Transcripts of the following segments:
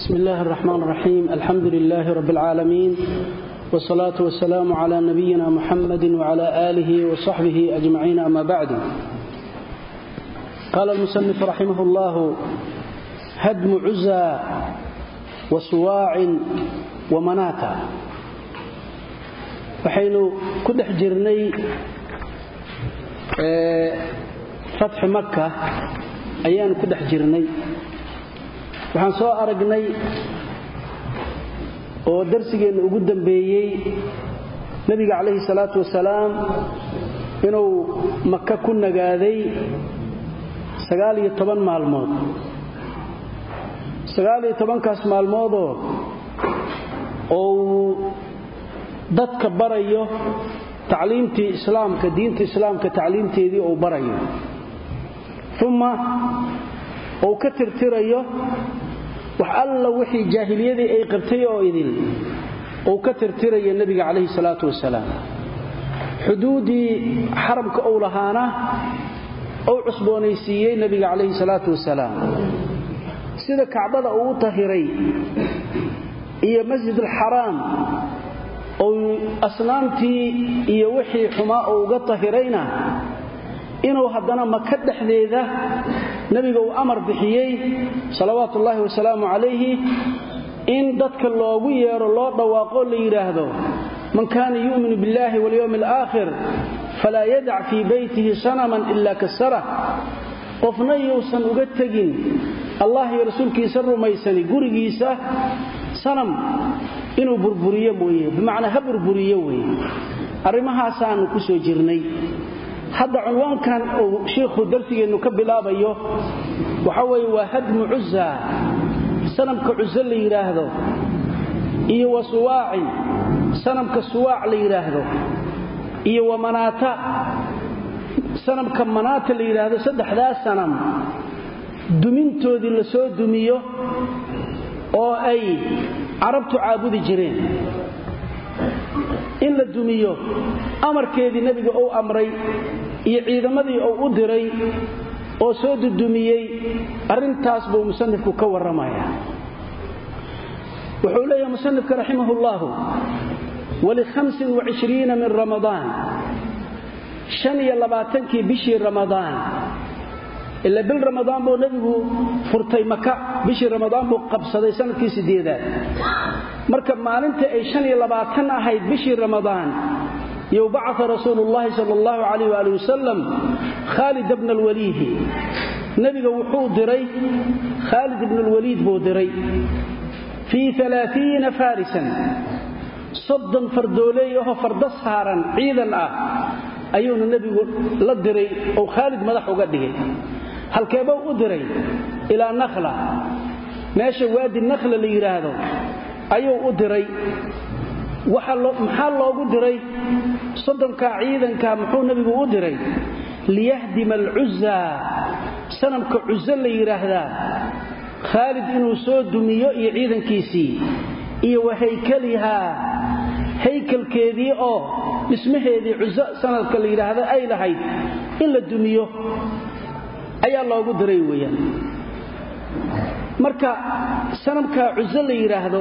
بسم الله الرحمن الرحيم. الحمد لله رب العالمين، والصلاة والسلام على نبينا محمد وعلى آله وصحبه أجمعين، أما بعد. قال المصنف رحمه الله: هدم عزى وصواع ومناتا. وحين كدح جرني فتح مكة أيان كدح جرني، waxaan soo aragnay oo darsigeena ugu dambeeyay nabiga kaleey salaatu wasalaam inuu Makka ku nagaaday 19 maalmood 19 kaas maalmood oo dadka barayo tacliimtii islaamka diinta islaamka tacliimteedii oo barayo thumma oo ka tirtirayo wax alla wixii jaahiliyadii ay qabtay oo idil oo ka tirtirayo nabiga kaleey salaatu wasalaam xuduudii xaramka oo lahaana oo cusboonaysiiyay nabiga kaleey salaatu wasalaam sida kacbada uu tahiray iyo masjidul xaraam oo asnaamtii iyo wixii xumaa oo uga tahirayna inuu haddana Makka dhaxdeeda nabiga uu amar bixiyay salawaatullaahi wa salaamu alayhi in dadka loogu yeero loo dhawaaqo la yiraahdo man kaana yu'minu billahi wal yawmil aakhir fala yad'a fi baytihi sanaman illa kasara qofna yuusan uga tagin Allah iyo rasuulkiisa rumaysani gurigiisa sanam inuu burburiyo mooyee bimaana ha burburiyo way arimahaas aan ku soo jirnay. hadda cinwaankan oo sheekhu darsigeenu ka bilaabayo waxa weeye waa hadmu uzza sanamka uzza la yiraahdo iyo waswaa'i sanamka suwaac la yiraahdo iyo wamanata sanamka manata la yiraahdo saddexdaas sanam dumintoodii la soo dumiyo oo ay arabtu caabudi jireen in la dumiyo amarkeedii nabiga uu amray iyo ciidamadii uu u diray oo soo dumiyay arintaas buu musannifku ka waramaya. wuxuu leeyahay musannifka rahimahullahu wali 25 min ramadaan 25 bishii ramadaan illa bil ramadaan buu nabigu furtay Makka bishii ramadaan buu qabsaday sanadkii 8 marka maalinta ay 25 ahayd bishii ramadaan يبعث رسول الله صلى الله عليه وآله وسلم خالد بن الوليد نبي وحود دري خالد بن الوليد بو دري في 30 فارسا صدا فردولي وهو فرد سهرا عيدا أيون النبي لا دري أو خالد مدح وقده هل كيبو أدري إلى نخلة ماشي وادي النخلة اللي يراهدو أيو أدري maxaa loogu diray soddonka ciidanka muxuu nabigu u diray liyahdima al-uzza sanamka uzza la yiraahdaa Khalid inuu soo dumiyo iyo ciidankiisii iyo wahaykaliha haykalkeedii oo ismaheedii uzza sanadka la yiraahdo ay lahayd in la dumiyo ayaa loogu diray weeyaan. marka sanamka uzza la yiraahdo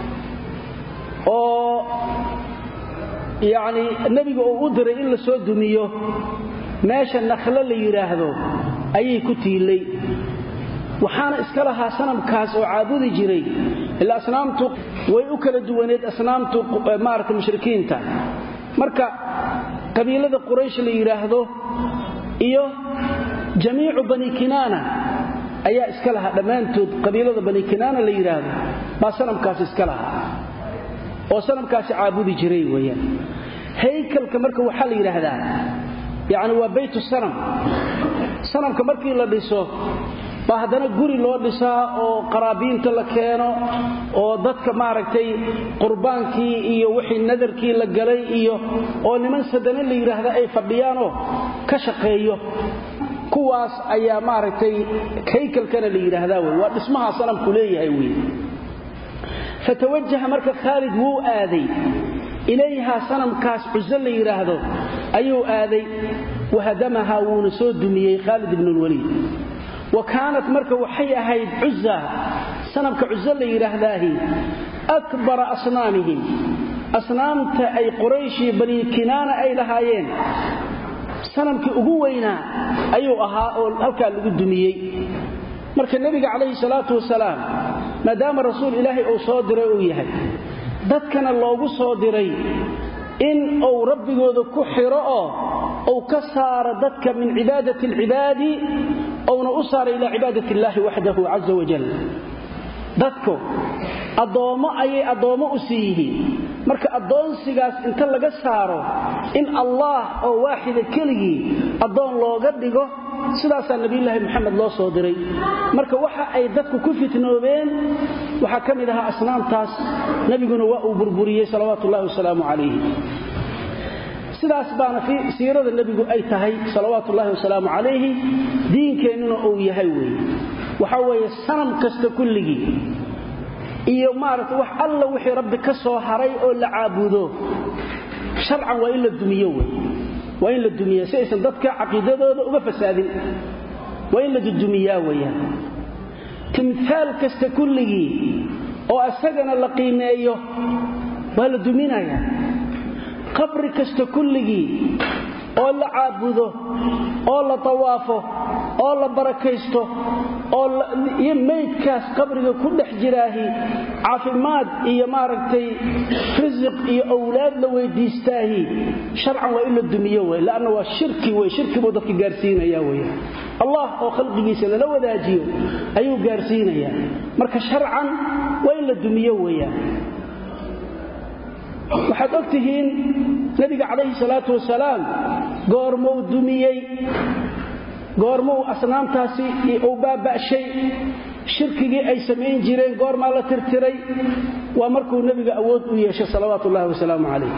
oo yaani nabiga uu u diray in la soo dumiyo meesha nakhla la yiraahdo ayay ku tiilay waxaana iska lahaa sanamkaas oo caabudi jiray ila asnaamtu way u kala duwaneed asnaamtu maarka mushrikiinta marka qabiilada quraysh la yiraahdo iyo jamiicu bani kinaana ayaa iska lahaa dhamaantood qabiilada bani kinaana la yiraahdo baa sanamkaas iska lahaa oo sanamkaasi caabudi jiray weeyaan. haykalka marka waxa la yiraahdaa yaani waa baytu sanam sanamka markii la dhiso baa hadana guri loo dhisaa oo qaraabiinta la keeno oo dadka maaragtay qurbaankii iyo wixii nadarkii la galay iyo oo niman sadana la yiraahdaa ay fadhiyaan oo ka shaqeeyo kuwaas ayaa maaragtay haykalkana la yiraahdaa waa dhismaha sanamku leeyahay weeyaan. فتوجه مركز خالد وو آذي إليها صنم كاس عزل يراهدو أيو آذي وهدمها ونسود دميي خالد بن الوليد وكانت مركز وحي أهيد عزة sanamka Uzza la yiraahdaahii akbar asnaamihim asnaamta ay Quraysh iyo Bani Kinaana ay lahaayeen sanamkii ugu weynaa ayuu ahaa oo halka lagu dumiyay marka nabiga kaleey salaatu wasalaam maadaama rasuul ilaahi oo soo diray uu yahay dadkana loogu soo diray in uu rabbigooda ku xiro oo ka saaro dadka min cibaadati al-ibadi oo u saaro ila cibaadati Allah wahdahu azza wa jalla dadku adoomo u siihiin marka adoonsigaas inta laga saaro in Allah oo waahida kaliya adoon looga dhigo sidaas nabiga Muhammad loo soo diray marka waxa ay dadku ku fitnoobeen waxa kamid ah asnaamtaas nabiguna waa uu burburiyay salawaatullaahi wasalaamu alayhi sidaas baana fi siirada nabigu ay tahay salawaatullaahi wasalaamu alayhi diinkeenuna uu yahay waxa weeye sanam kasta kulligii iyo maarta wax alla wixii rabbi ka soo haray oo la caabudo sharcan waa in la dumiyo waa in la dumiyo si aysan dadka aqeedadooda uga fasaadin waa in la dumiyaa weeyaan timthaal kasta kulligii oo asagana la qiimeeyo waa la duminayaa qabri kasta kulligii oo la caabudo oo la tawaafo oo la barakaysto oo meydkaas qabriga ku dhex jiraahi caafimaad iyo maaragtay rizq iyo awlaad la weydiistaahi sharcan waa in la dumiyo laana waa shirki buu dadka gaarsiinaya Allah oo khalqigiisa la wadaajiyo ayuu gaarsiinaya marka sharcan waa in la dumiyo waxaad ogtihiin nabiga kaleey salaatu wasalaam goormuu dumiyay goormuu asnaamtaasi uu baabashay shirkigii ay sameeyeen jireen goorma la tirtiray waa markuu nabiga awood u yeeshay salawaatullaahi wasalaamu alayhi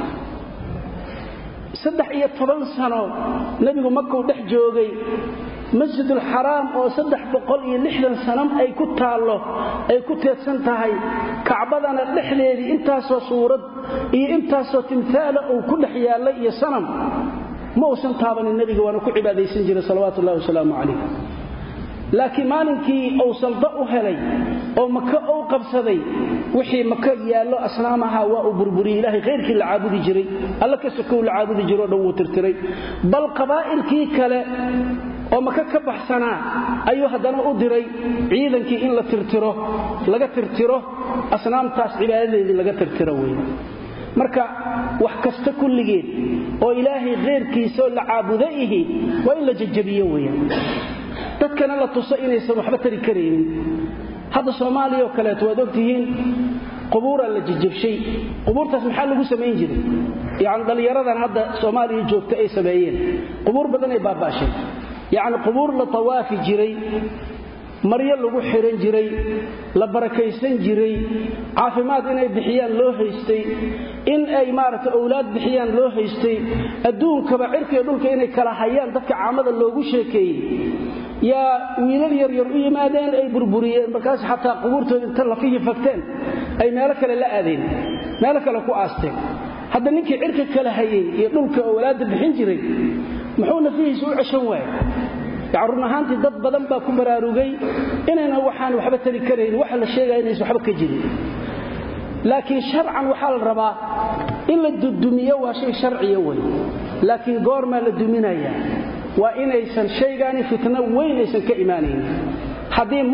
13 sano nabigu Makka dhex joogay masjidul haram oo 360 sanam ay ku taalo ay ku teedsan tahay kaabadana dhexdeedii intaas oo suurad iyo intaas oo timthaal oo ku dhex yaalay iyo sanam ma uusan taabanin nabiga waana ku cibaadeysan jiray salawaatullaahi wasalaamu alayhi laakiin maalinkii uu salda u helay oo Makka uu qabsaday wixii Makka yaalo asnaamaha waa uu burburiyay ilaahay khayrkii la caabudi jiray alla ka soo la caabudi jiray oo uu tirtiray bal qabaa'ilkii kale oo Makka ka baxsanaa ayuu hadana u diray ciidankii in la tirtiro laga tirtiro asnaamtaas cibaadadeedii laga tirtiro marka wax kasta kulligeed oo ilaahay khayrkiisa la caabudayihi waa in la jajabiyo dadkana la tuso inaysan waxba tari kareenin hadda Soomaaliya oo kale waad ogtihiin qubuura la jajabshay qubuurtaas maxaa lagu sameeyay jiray yaani dhalinyaradan hadda Soomaaliya joogta ay sameeyeen qubuur badan ay baabashay yaani qubuur la tawaafi jiray maryo lagu xiran jiray la barakaysan jiray caafimaad inay bixiyaan loo haystay in ay maarta awlaad bixiyaan loo haystay adduunka cirka iyo dhulka inay kala hayaan dadka caamada loogu sheekeeyay ya wiilal yar u yimaadeen ay burburiyeen markaas xataa qubuurtooda inta la fihi fagteen ay meel kale la aadeen meel kale ku aasteen hadda ninkii cirka kala hayay iyo dhulka awlaad bixin jiray muxuu nafihiisu u ceshan waayay يعرون هانتي ضد بدن با ku baraarugay inayna waxaan waxba tari kareen waxa la sheegay inay waxba ka jirin laakiin sharcan waxa la rabaa in la dudumiyo waa shay sharciyo laakiin goorma la duminaya waa inaysan shaygaani fitna weyn aysan ka iimaanayn hadii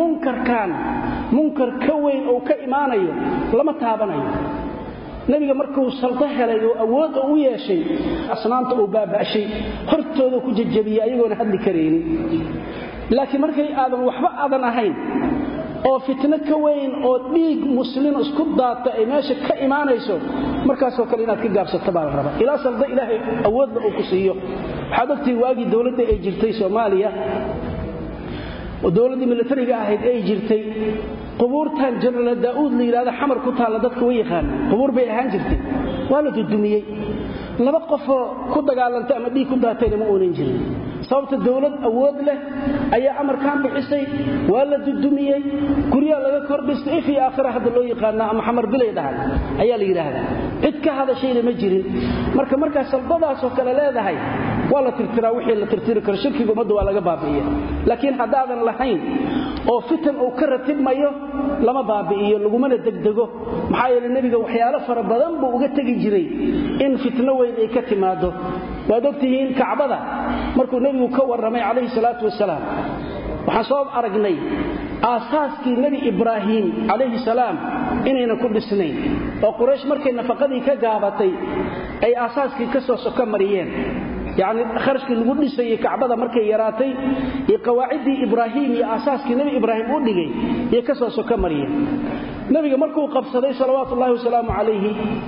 munkar ka weyn oo ka iimaanayo lama taabanayo nabiga markuu salda helay oo awood u yeeshay asnaamta uu baabashay hortooda ku jajabiyay ayagoona hadli kareenin laakiin markay aadan waxba aadan ahayn oo fitna ka weyn oo dhiig muslimiin isku daata ay meesha ka iimaanayso markaas oo kale inaad ka gaabsato baa la rabaa ila salda ilaahay awood uu ku siiyo xadaftii waagi dawladda ay jirtay Soomaaliya oo dawladda militariga ahayd ay jirtay qubuurtan General Daawud la yiraahdo xamar ku taala dadku way yaqaan qubuur bay ahaan jirtay waa la dudumiyay laba qof ku dagaalantay ama dhiig ku daatay ma oonan jirin sababta dawlad awood leh ayaa amarkan bixisay waa la dudumiyay guriga laga kordhistay fi aakhirah hada loo yaqaan ama xamar bilay dhahay ayaa la yiraahdaa cid ka hada shay ma jirin marka salbadaas oo kale leedahay waa la tirtiraa wixii la tirtiri karo shirkiga umada waa laga baabi'iyaa laakiin hadaadan lahayn oo fitan oo ka ratibmayo lama baabi'iyo lagumana degdego maxaa yeelay nabiga waxyaalo fara badan buu uga tagi jiray in fitno weyn ay ka timaado waad ogtihiin kacbada markuu nabigu ka waramay calayhi salaatu wasalaam waxaan soo aragnay aasaaskii nabi ibraahim calayhi salaam inayna ku dhisnayn oo quraysh markay nafaqadii ka gaabatay ay aasaaskii ka soo soka mariyeen يعني خرجك اللي قلنا سي كعبة مركي يراتي يقواعدي إبراهيم يا أساسك نبي إبراهيم قلنا يكسر سكمرية نبي مركو قبصدي صلوات الله وسلامه عليه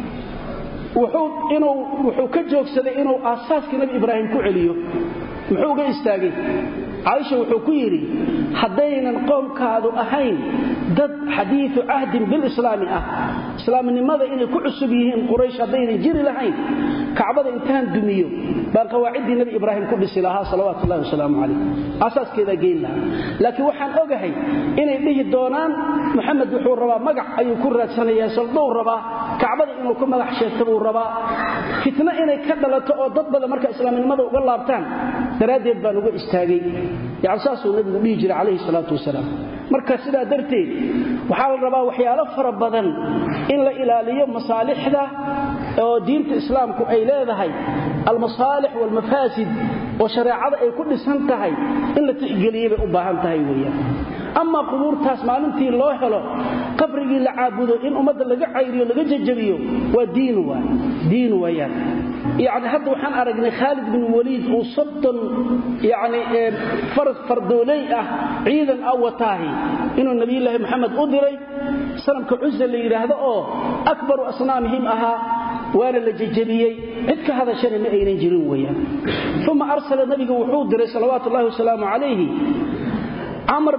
وحو كجوك سدي إنه أساسك نبي إبراهيم كعليه وحو قيستاقي عائشة وحو كيري حدينا القوم كادوا أهين ضد حديث عهد بالإسلام إسلام لماذا إنه كعسبيهم قريش حدينا جيري لهين كعبة انتهان دميو بان قواعد النبي إبراهيم كل سلاها صلوات الله وسلامه عليه أساس كذا قيلنا لكن وحن أقهي إنه به الدونان محمد وحور ربا مقع أي كرة سنة يسلطوا ربا كعبة إنه كم مقع شيطبوا ربا فتنة إنه كدلت ضد بذا مركز إسلام لماذا وقال الله بتان تراديد بانه استاقي يعني أساسه النبي يجري عليه الصلاة والسلام marka sida darteed waxa la rabaa waxyaalo fara badan in la ilaaliyo masaalixda oo diinta islaamku ay leedahay al-masalih wal mafasid oo shariicada ay ku dhisan tahay in la tixgeliyo u baahan tahay weeyaan ama qubuurtaas maalintii loo helo qabrigii la caabudo in umada laga cayriyo laga jajabiyo waa diin weeyaan يعني حتى وحن أرجنا خالد بن الوليد وصدن يعني فردولي عيدا أو تاهي إنه النبي الله محمد أدري سلم كعزة اللي هذا أكبر أصنامهم وانا لججبيي عدك هذا شيء ما أين جلويا ثم أرسل النبي وحود صلوات الله وسلامه عليه عمرو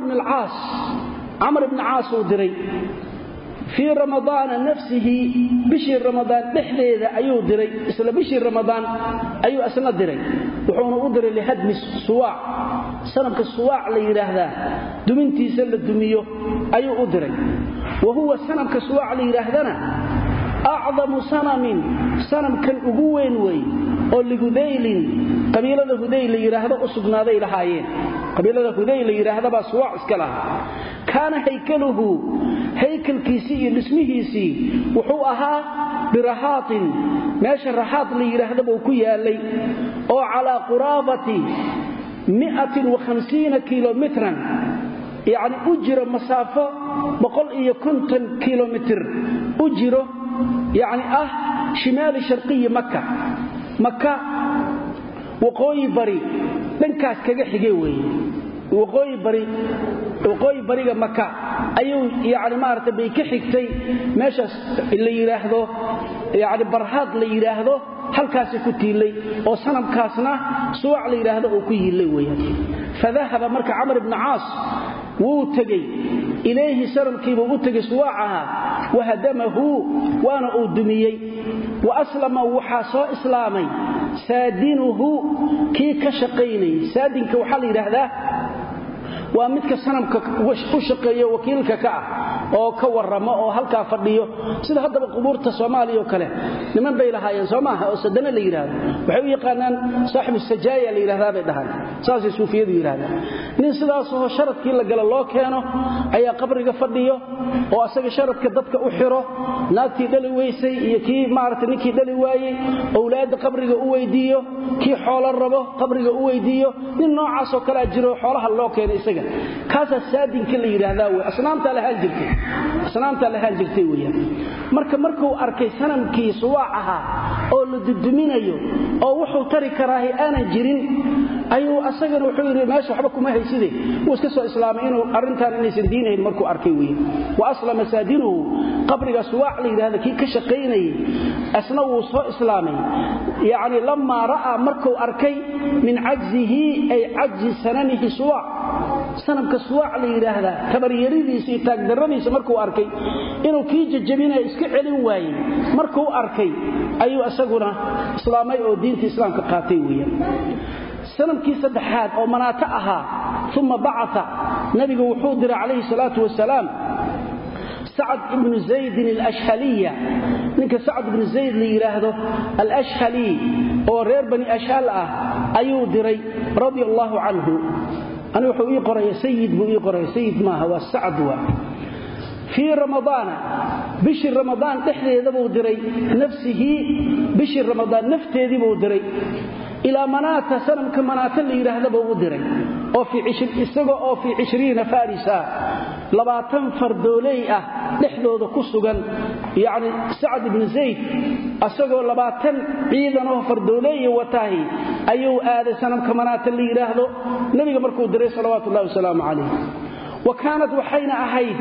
بن العاص ودري في رمضان نفسه بشهر رمضان دحديده ايو ديري اسلا بشهر رمضان ايو اسنا ديري وحونا ودري لهدم السواع سنمك السواع لا يراهدا دمنتيسا لا دميو ايو ودري وهو سنمك السواع لا يراهدنا اعظم سنم كان ugu weyn way oo ligudayl qabiilada hudayl yiraahdo usugnaday lahaayeen qabiilada hudayl yiraahdo baa suwac iska laha kana haykaluhu haykalkiisi iyo dhismihiisi wuxuu ahaa birahaatin meesha rahaat la yiraahdo buu ku yaalay oo ala qurabati 150 kilometran يعني أجر مسافة 150 كيلومتر أجره يعني شمال شرقي مكة وقوي بري دنكاس كغا خيغي وي وقوي بري مكة ايو يعني مارته بي كخيغتي ميشاس اللي يراهدو يعني برهاد لا يراهدو halkaas ku tiilay oo sanamkaasna suuc la yiraahdo oo ku yiilay weeyaan fadahaba marka Amr ibn Aas wuu tagay ilayhi saramkiiba uu tagay suucaha wahadamahu waana uu dumiyay wa aslama waxa soo islaamay saadinuhu ki ka shaqeynay saadinka waxa la yiraahdaa waa midka sanamka u shaqeeyo wakiilka ka oo ka waramo oo halka fadhiyo sida hadaba qubuurta Soomaaliya oo kale niman bay lahaayeen Soomaha oo sadana la yiraahdo waxay u yaqaanaan saaxiib sajaaya la yiraahdaa bay dhahan saasi suufiyadu yiraahdaan nin sidaas oo sharadkii la galo loo keeno ayaa qabriga fadhiyo oo asaga sharadka dadka u xiro naagtii dhali weysay iyo kii maartay ninkii dhali waayay awlaad qabriga u weydiiyo kii xoolo rabo qabriga u weydiiyo nin noocaas oo kala jiro xoolaha loo keeno isaga kaasa saadinka la yiraahdaa way asnaamta la hal jirtay weeyaan markuu arkay sanamkii suwaacaha oo la duduminayo oo wuxuu tari karaahi aanan jirin ayuu asagana wuxuu yiri meesha waxba kuma hayside uu iska soo islaamay inuu arintan inaysan diinayn markuu arkay weeyaan wa aslama saadinuhu qabriga suwaac la yiraahdo kii ka shaqeynay asna uu soo islaamay yaani lama raa markuu arkay min ajzihi ay ajzi sanamihi suwaac sanamka suwaac la yiraahdaa tabariyadiisa taag daradiisa markuu arkay inuu kii jajabinay iska celin waayay markuu arkay ayuu asaguna islaamay oo diinta islaamka qaatay weeyaan sanamkii saddexaad oo manaata ahaa thumma ba'atha nabiga wuxuu diray calayhi salaatu wasalaam سعد بن زيد الأشهلية منك سعد بن زيد ليراهده الأشهلي ورير بني أشهل أيو دري رضي الله عنه أنا وحوي قرية سيد بوي قرية سيد ما هو السعد في رمضان بشر رمضان تحديد أبو دري نفسه بشر رمضان نفتيذ أبو دري إلى منات سنم كمنات اللي يرهد أبو دري أو في 20 فارسا لباتن فردوليئة لحدود قصقا يعني سعد بن زيد أسقوا لباتن عيدا فردوليئة وتاهي أيو آذي سنم كمنات اللي يرهد نبي مركو دري صلوات الله وسلام عليه وكانت وحين أحيد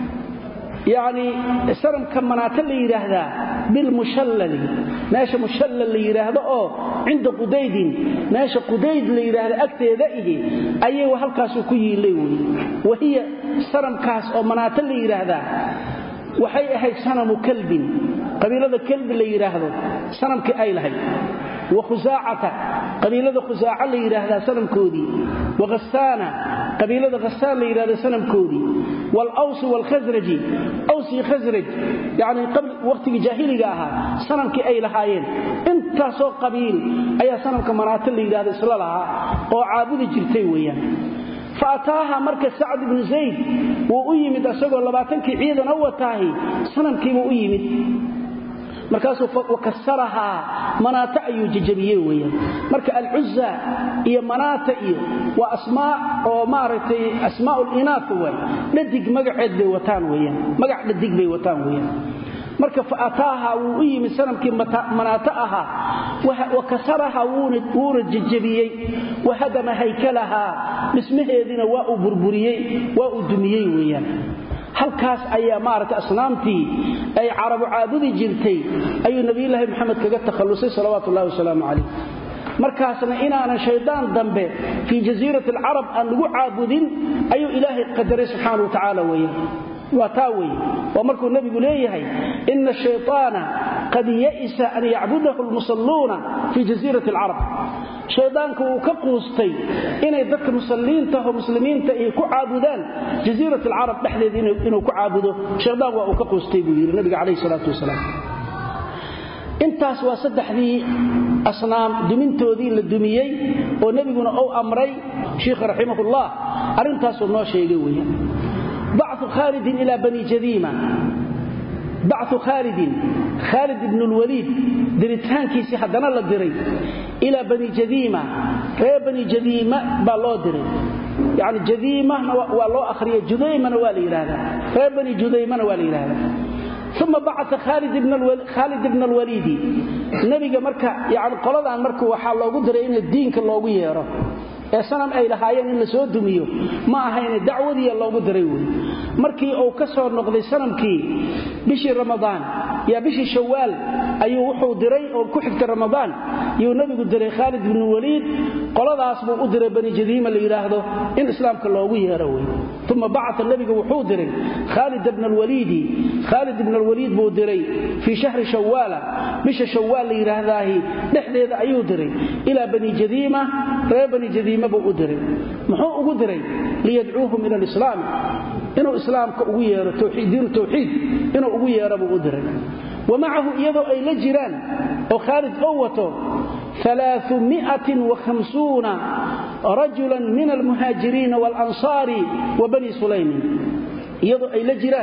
يعني سرم كمنات اللي يرهدا بالمشلل ماشي مشلل اللي يرهدا عند قديد ماشي قديد اللي يرهدا أكتئذائه أيه هالكاسو كي ليوي وهي سرم كاس أو منات اللي يرهدا وحي أحيد سنم كلب قبيلة كلب اللي يرهدا سنم كأيلهي وخزاعة قبيلة خزاعة اللي يرهدا سنم كودي وغسانة قبيلة غسان اللي يرهدا سنم كودي والأوس والخزرج أوسي خزرج يعني قبل وقت جاهلي جاها سنم كأي لهاين انت سو قبيل أي سنم كمرات اللي يرهدا سلالها أو عابد جرتيويا فأتاها مركز سعد بن زيد وأيمد أسقوا لباتنك عيدا أوتاهي سنم كي وأيمد markaasuu wakasaraha manata ayu jajabiyay weeyaan marka al-uzza iyo manata iyo waa asmaa oo maartay asmaa'ul inath way dhadig magaceed bay wataan weeyaan magac dhadig bay wataan weeyaan marka faataha uu yimi sanamkii manata aha wakasaraha wuuna jajabiyay wahadama haykalaha bismaheedina waa uu burburiyay waa uu dumiyay weeyaan halkaas ayaa maarta asnaamtii ay carabu caabudi jirtay ayuu nabi ilaahi maxamed kaga takhalusay salawaatu allah wasalaamu alayhi markaasna inaana shaydaan dambe fi jaziratul arab aan lagu caabudin ayuu ilaahi qadaray subhanahu wa ta'ala weeyaan وتاوي ومركو النبي ليهي إن الشيطان قد يئس أن يعبده المصلون في جزيرة العرب شيطانك وكقوستي إن يدك مسلمين تهو مسلمين تهو كعابدان جزيرة العرب بحليذ إنه كعابده شيطان وكقوستي بيقول النبي عليه الصلاة والسلام intaas waa saddexdii asnaam dumintoodii la dumiyay oo nabiguna oo amray sheekh rahimahullah arintaas oo noo sheegay weeyaan بعث خالد إلى بني جذيمة بعث خالد بن الوليد دريتان كيسي حدنا للدري إلى بني جذيمة غير بني جذيمة بالله دري يعني جذيمة والله أخرية جذيمة نوالي هذا غير بني جذيمة نوالي هذا ثم بعث خالد بن الوليد النبي مركا يعني قلد عن مركا وحال الله قدر إن الدين كالله يرى sanam ay lahaayeen in la soo dumiyo ma ahayn dacwadii loogu diray weey markii uu ka soo noqday sanamkii bishii ramadaan ya bishii shawaal ayuu wuxuu diray oo ku xigta ramadaan iyo nabigu diray Khalid ibn Walid qoladaas buu u diray bani jadiima la yiraahdo in islaamka loogu yeero weey thumma ba'atha nabigu wuxuu diray Khalid ibn al-Walid buu diray fi shahr shawaal bishii shawaal la yiraahdahay dhexdeeda ayuu diray ila bani jadiima bani jadiima بو أدري محو أدري ليدعوهم إلى الإسلام إنه إسلام كأغير دين التوحيد إنه أغير أبو أدري ومعه يدو أي لجران وخارج قوته 350 رجلا من المهاجرين والأنصار وبني سليم يدو أي لجران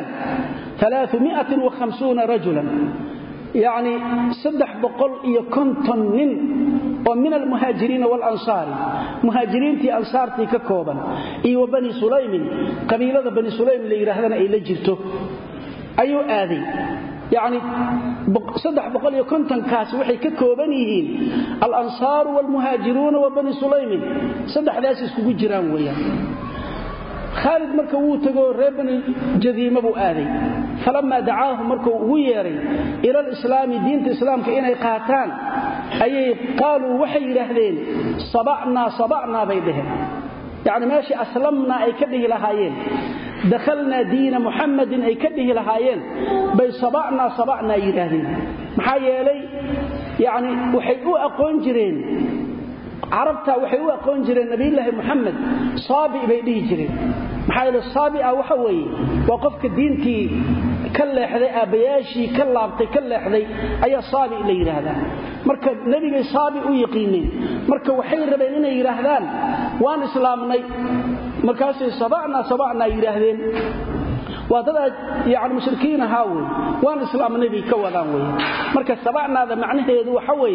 350 رجلا يعني صدح بقول يكنتن من ومن المهاجرين والأنصار مهاجرين تي أنصار تي ككوبا وبني سليم قبيلة بني سليم اللي يرهدنا إلى جرته أيو آذي يعني صدح بقول يكنتن كاس وحي ككوبانيهين الأنصار والمهاجرون وبني سليم صدح لاسس كجران ويا خالد مركو وتغو ربن جذيمه بو aaday فلما دعاه مركو ويري الى الاسلام دين الاسلام كاني قاتان اي قالوا وحي يراهدين صبعنا بيدهم يعني ماشي اسلمنا اي كدي لهايين دخلنا دين محمد اي كدي لهايين بي صبعنا يراهدين maxaa yeelay يعني waxay u aqoon jireen عربتا waxay u aqoon jireen nabi ilaahi Muhammad saabi bay dhihi jireen maxaa yeelay saabi waxa weeye waa qofka diintii ka leexday aabayaashii ka laabtay ka leexday ayaa saabi la yiraahdaa marka nabiga saabi u yaqiinay marka waxay rabeen inay yiraahdaan waan islaamnay markaas sabacna yiraahdeen wadada yaani mushrikiin haawi waan islaam nabi ka wadaan way marka sabacnaada macnaheedu waxa way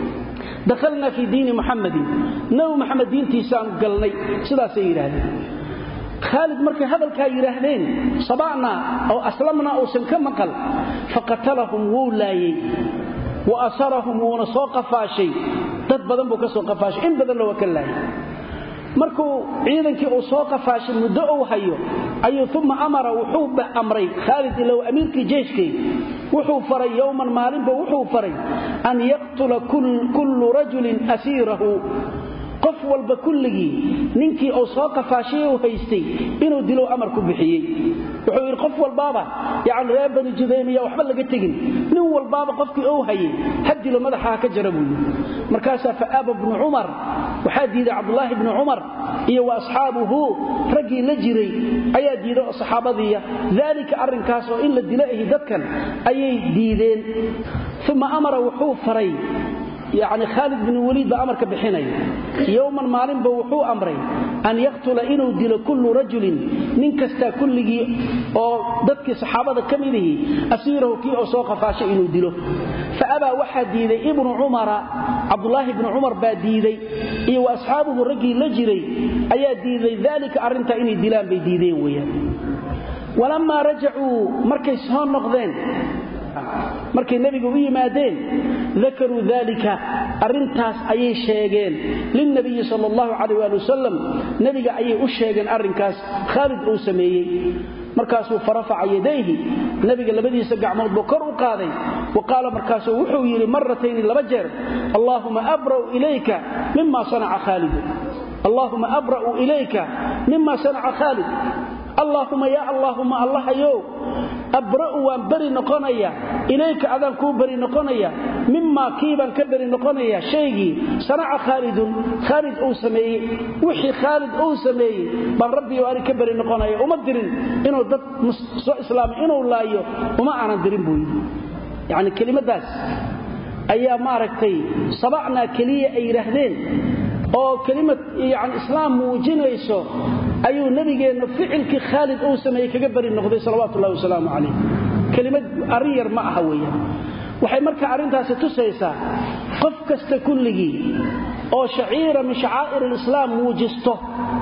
دخلنا في دين محمد نو محمد دينتيسان قلني sidaas ay yiraahdeen خالد markay hadalka yiraahdeen sabacna oo aslamna oo san ka maqal faqatalahum wulaayay wa asarahum wa saqafashay dad badan buu ka soo qafaashay in badan loo kalaayay markuu ciidankii uu soo qafaashay muddo uu hayo ayuu thumma amara wuxuu amray Khalid ila amiirkii jeeshkii wuxuu faray yawman maalinba wuxuu faray an yaqtula kullu rajulin asirahu qof walba kulligi ninkii oo soo qafaashay uu haystay inuu dilo amar ku bixiyay wuxuu yiri qof walbaaba yaani reer bani judaymiya waxba laga tagin nin walbaaba qofkii uu hayay hadilo madaxa ka jarabu markaas fa Abu ibn Umar waxa diiday Abdullah ibn Umar iyo asxaabuhu ragii la jiray ayaa diiday saxaabadiya dalika arinkaas oo in la dilaahi dadkan ayay diideen thumma amara wuxuu faray يعني خالد بن وليد بأمرك بحني يوما مالين بوحو أمري أن يقتل إنه دل كل رجل ننكستا كل أو ضدك صحابة كمله أسيره كي أسوق فاشي إنه دله فأبى واحد ديدي ابن عمر عبد الله بن عمر باديدي وأصحابه الرجل لجري أيا ديدي ذلك أرنت إني دلان بيديدين ويا ولما رجعوا مركز هون نقضين markay nabiga u yimaadeen dhakaru dhalika arintaas ayay sheegeen lin nabiy sallallahu alayhi wa sallam nabiga ayay u sheegeen arinkaas Khalid uu sameeyay markaasuu farafaca yadayhi nabiga labadiisa gacmood buu kor u qaaday waqala markaasuu wuxuu yiri marratayn laba jeer Allahumma abra'u ilayka mimma sana'a Khalid Allahumma abra'u ilayka mimma sana'a Khalid اللهم يا اللهم الله يو أبرأ وانبري نقنيا إليك أذن كوبري نقنيا مما كيبا كبري نقنيا شيء صنع خالد أو سمي وحي خالد أو سمي بل ربي وأري كبري نقنيا ومدرين إنه ضد إسلام إنه لا يو وما أنا درين بوي يعني كلمة داس أيام ماركتي صبعنا كلية أي رهدين أو كلمة يعني إسلام موجينيسو أيو نبينا فعلك خالد أو سمي كجبر النقدي صلوات الله وسلامه عليه كلمة أرير معها ويا وحي مركا أرنتها ستسيسا قف كستكله أو شعيرة من شعائر الإسلام موجسته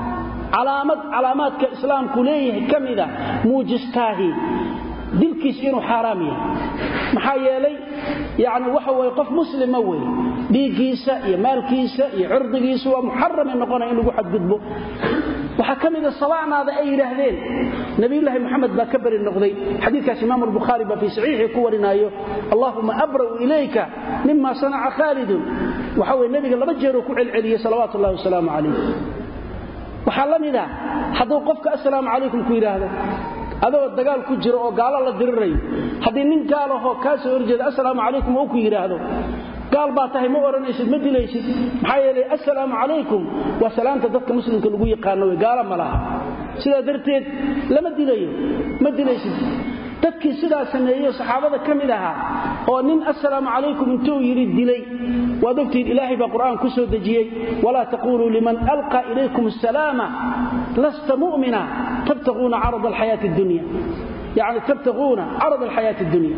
علامات كإسلام كليه كمذا موجستاهي dilkiis inuu xaraam yahay maxaa yeelay yaani waxa way qof muslim ah way dhiigiisa iyo maalkiisa iyo cirdigiisa waa muharram noqonay in lagu xadgudbo waxa kamida sabacnaada ay yiraahdeen nabiyullaahi maxamed baa ka bari noqday xadiiskaas imaam al-bukhari ba fi sahihi ku warinayo allahumma abra'u ilayka mimma sana'a khalid waxa way nabiga laba jeer ku celceliyay salawaatu allah wa salaamu alayhi waxa lamida haduu qofka assalaamu alaykum ku yiraahdo adoo dagaal ku jiro oo gaalo la diriray hadii nin gaal ah oo ka soo horjeeda assalaamu alaykum oo ku yiraahdo gaal baa tahay ma oranaysid ma dilaysid maxaa yeelay assalaamu alaykum wa salaanta dadka muslimka lagu yaqaan way gaala malaha sida darteed lama dilayo ma dilaysid dadkii sidaa sameeyay saxaabada kamid aha oo nin assalaamu alaykum intuu yiri dilay waa dadkii ilaahay ba quraan ku soo dajiyay wala taqulu liman alqa ilaykum assalaama lasta mu'mina tabtaguna 'arada al-hayat ad-dunya yani tabtaguna 'arada al-hayat ad-dunya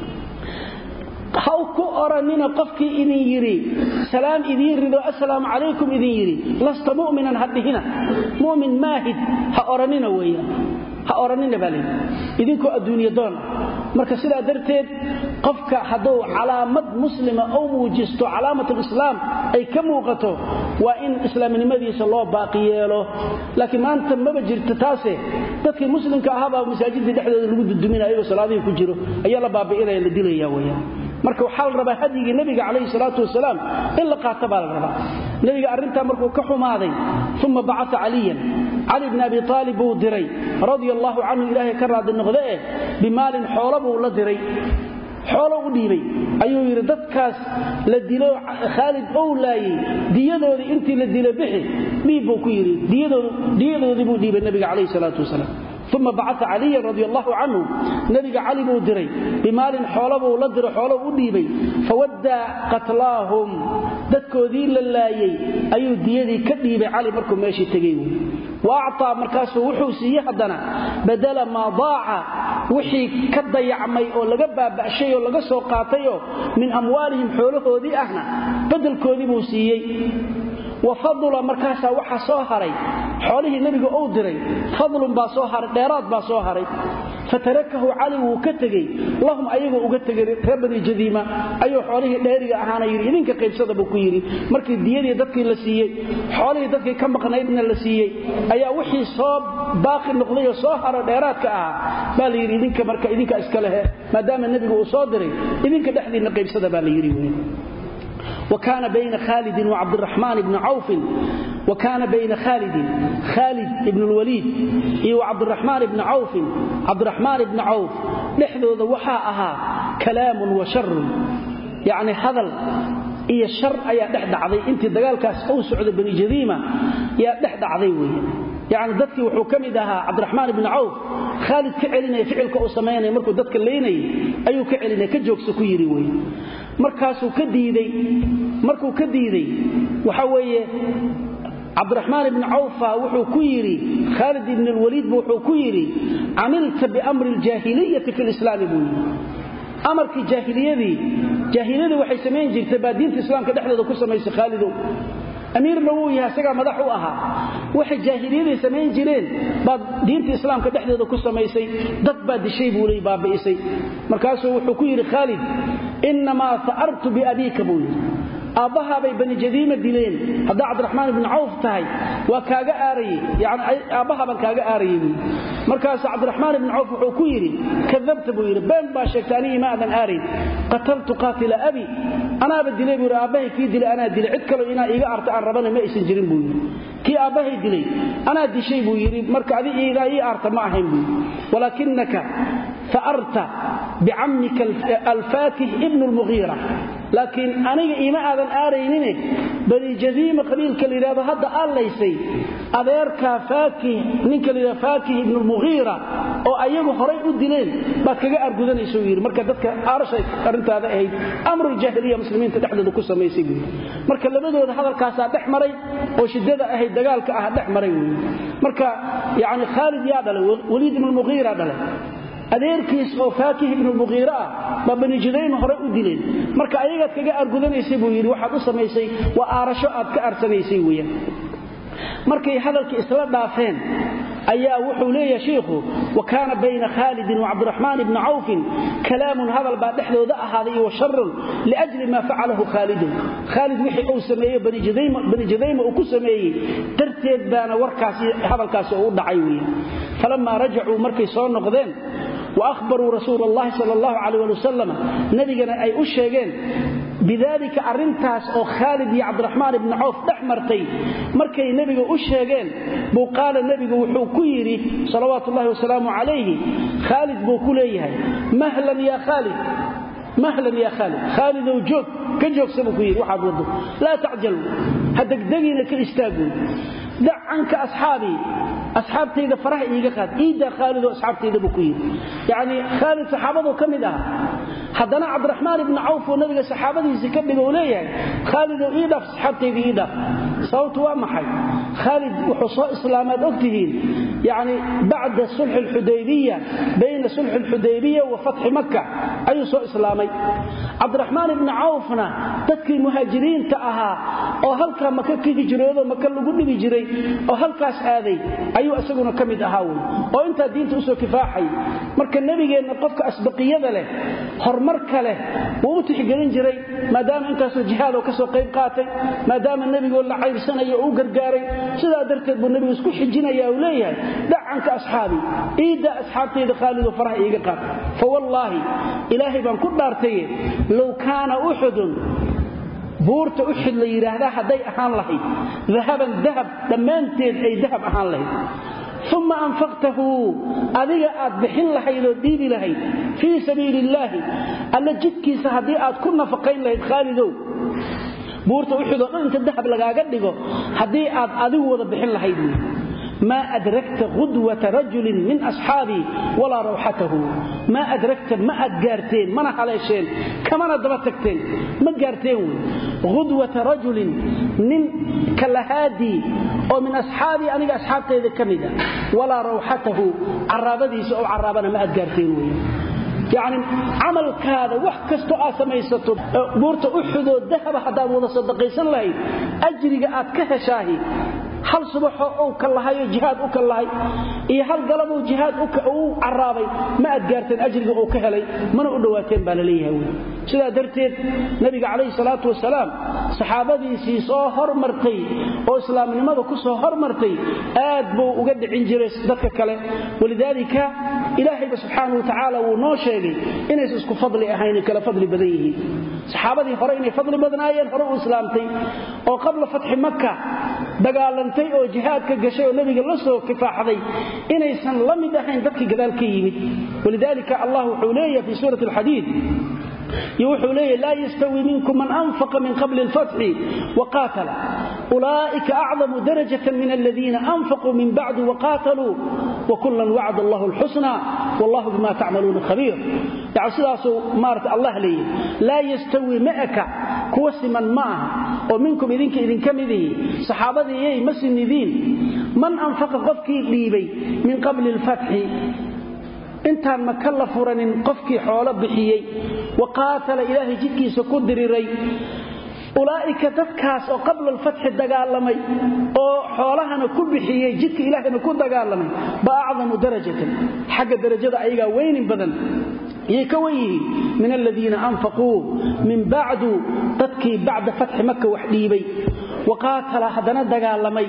haw ku oranina qofkii idin yiri salaam idin rido assalaamu alaykum idin yiri lasta mu'minan hadihina mu'min maahid ha oranina weeyaan ha oranina balay idinku adduunyo doon marka sida darteed qofka haduu calaamad muslima oo muujisto calaamatul islaam ay ka muuqato waa in islaaminimadiisa loo baaqi yeelo laakiin maanta ma jirto taase dadkii muslimka ahaa baa masaajidda dhexdooda lagu duduminayo salaadii ku jiro ayaa la baabi'inay la dilaya weeyaan marka waxa la rabaa hadiga nabiga kaleey salaatu wasalaam in la qaato baa la rabaa nabiga arinta markuu ka xumaaday thumma ba'atha aliyan ali ibn abi talib uu diray radiyallahu anhu ilaahi ka raad noqday bimaalin xoolabu la diray xoolo u dhiibay ayuu yiri dadkaas la dilo Khalid oo laayay diyadoodii intii la dilay bixi dhiibo ku yiri diyadoodii buu dhiibay nabiga kaleey salaatu wasalaam ثم بعث علي رضي الله عنه نبي علي بو ديري بمال حولبو لا ديرو xoolo u dhiibay fawadda qatlaahum dadkoodii la laayay ayuu diyadii ka dhiibay cali markuu meeshii tagay واعطى مركاسه وحوسيه حدنا بدل ما ضاع وحي كضيعمي او لغا باباشي او لغا سو قاتايو من اموالهم خولهودي احنا بدلكودي بو سيي وفضل مركاسه waxa soo haray xoolihii nabiga oo diray fadlun ba soo haray dheeraad ba soo haray fatarakahu ali wuu ka tagay lahum ayagu uga tagay rabbi jadiima ayu xoolihii dheeriga ahaana yiri idinka qaybsada buu ku yiri markii diyadii dadkii la siiyay xoolihii dadkii ka maqnaydna la siiyay ayaa wixii soo baaqi noqday oo soo haray dheeraadka ah baa yiri idinka marka idinka iska leh maadaama nabigu uu soo diray idinka dhaxdiina qaybsada baa la yiri وكان بين خالد وعبد الرحمن بن عوف وكان بين خالد بن الوليد وعبد الرحمن بن عوف عبد الرحمن بن عوف لحظه وحاءها كلام وشر يعني هذا iyo shar ayaa dhaxdacday intii dagaalkaas uu socdo bani jadiima yaa dhaxdacday weey يعني dadkii wuxuu kamid ahaa Abdurrahman ibn Auf Khalid ka celinay ficilka uu sameeyay markuu dadka leeynay ayuu ka celinay ka joogso ku yiri weey markaasuu ka diiday waxa weeye Abdurrahman ibn Auf wuxuu ku yiri Khalid ibn al-Walid wuxuu ku yiri amilta bi amri al-jahiliyyah fi al-islam buu amarkii jaahiliyadii waxay sameeyeen jirtay baadiinta islaamka dhexdooda ku sameeyay Khalid أمير نووي هسجى مدحوا أها واحد جاهلية سمين جيرين بعد دين الإسلام كدحدة ذو قصة ما يسي ضد بعد شيء بولي باب يسي مركزه وحكير خالد إنما ثأرت بأبيك بولي أباها بني جذيمة دلين هذا عبد الرحمن بن عوف تهي وكاجا آري يعني أباها بكاجا آري مركز عبد الرحمن بن عوف وحكيري كذبت بوير بين باشكتاني ما أذن آري قتلت قاتل أبي أنا بدلي بير أباهي كي دلي أنا دلي عدكلو إنا إيجا أرت عن ربنا ما يسنجرين بوير كي أباهي دلي أنا دي شيء بوير مركز إيجا إيجا أرت معهم بوير ولكنك ثأرت بعمك الفاكه ابن المغيرة لكن أنا إيما أذن آرينين بني جذيمة قبيل كالإرادة هذا قال ليسي أذيرك فاكه منك فاكه ابن المغيرة أو أيام خريق الدلين بعد كجاء أرجودان يسوير مركز ذاتك أرشيك أنت هذا أهي أمر الجاهلية مسلمين تتحدث قصة ما يسيقون مركز لما يقول هذا الكاسة دحمري وشدد أهي دقالك أهد دحمري مركز يعني خالد يعدل وليد من المغيرة دل adeerkiis oo faakih ibn al-Mughira ma bani Jadaym hore u dileen marka ayaga kaga argudanaysay buu yiri waxaad u sameysay waa aarasho aad ka arsanaysay weeyaan markay hadalkii isla dhaafeen ayaa wuxuu leeyahay sheekhu wakaana bayna Khalid wa Abdurrahman ibn Auf kalaam hadal baa dhaxdooda ahaaday iyo shar liajli ma fa'alahu Khalid wixii uu sameeyay bani Jadaym uu ku sameeyay darteed baana warkaasi hadalkaasi uu dhacay weeyaan falamma raja'u markay soo noqdeen وأخبروا رسول الله صلى الله عليه وسلم نبينا أي أشيغين بذلك أرنتاس أو خالد يا عبد الرحمن بن عوف دحمرتي مركي نبي أشيغين بو قال النبي وحكيري صلوات الله وسلامه عليه خالد بو كليه مهلا يا خالد خالد وجوك كجوك سبكير واحد وضو لا تعجلوا هدقدقينا كاستاغون دع عنك أصحابتي إذا فرح إيجا خالد إيدا خالد وأصحابتي إذا بكير يعني خالد صحابته كم إذا حدنا عبد الرحمن بن عوف ونبي صحابته يسكبه وليه خالد إيدا في صحابتي إيدا صوت ومحي خالد وحصاء إسلامات أكتهين يعني بعد صلح الحديبية بين صلح الحديبية وفتح مكة أي صلح إسلامي عبد الرحمن بن عوفنا تذكي مهاجرين تأها أو هلك مكة كي جريد ومكة لقل بجري أو هلك أسعادي أيو أسقنا كمد أهاول أو أنت دين تأسو كفاحي مركا النبي قال نقفك أسبقية له هرمرك له ومتح قلن جري ما دام أنت أسو جهاد وكسو قيب قاتل ما دام النبي قال لحير سنة يؤقر قاري سيدا درتد بالنبي وسكو حجنا يا أوليها دع عنك أصحابي إيدا أصحابتي إذا خالد وفرح إيقا قاتل فوالله إلهي بان كل دارتي لو كان أحد بورت أحد ليراهدا حدي أحان لهي ذهبا ذهب دمانتين أي ذهب أحان لهي ثم أنفقته أذيك أدبحين لهي لديني لهي في سبيل الله ألا جدكي سهدي كنا فقين لهي خالدو بورت أحد أنت الذهب لغا قدقو حدي أدو وضبحين لهي ما أدركت غدوة رجل من أصحابي ولا روحته ما أدركت ما أدقارتين ما نحليشين كما ندبتكتين ما قارتين غدوة رجل من كالهادي ومن أصحابي أنا أصحابتي إذا كمدا ولا روحته عرابديس أو عرابنا ما أدقارتين يعني عمل هذا وحكستو آسميستو بورت أحدو الذهب حتى وضا صدقيس الله أجرق أتكهشاهي هل صبحه أو كاللهي جهاد أو كاللهي إيه هل قلبه جهاد أو عرابي ما أدقارتين أجرق أو كهلي من أدواتين بالليه سيدا درتين نبي عليه الصلاة والسلام صحابتي سيسو هرمرتي أو إسلام لماذا كسو هرمرتي آدبو وقد عنجرس ذاتك كله ولذلك إلهي سبحانه وتعالى ونوشيغي إنه يسكو فضل أهينك لفضل بديه صحابتي فريني فضل بدنايا فرق إسلامتي أو قبل فتح مكة دقالنتي أو جهاد كقشي ونبي الله كفاحذي إنه يسن لمد أهين ذاتك قذلك يمد ولذلك الله حوليه في سورة الحديد يوحوا ليه لا يستوي منكم من أنفق من قبل الفتح وقاتل أولئك أعظم درجة من الذين أنفقوا من بعد وقاتلوا وكلا وعد الله الحسنى والله بما تعملون خبير يعني سلاسو مارت الله ليه لا يستوي معك كوس من معه ومنكم إذن كمذي صحابتي يي مسن ذين من أنفق قفكي ليبي من قبل الفتح intaan ma kala furanin qofkii xoolo bixiyay waqaatala ilaahi jidkiisa ku diriray ulaa'ika dadkaas oo qabla al-fath dagaalamay oo xoolahana ku bixiyay jidka ilaahina ku dagaalamay ba'acdamu darajatan xagga darajada ayaga weynin badan يكويه من الذين أنفقوا من بعد تدكي بعد فتح مكة وحديبي وقاتل حدنا دقالمي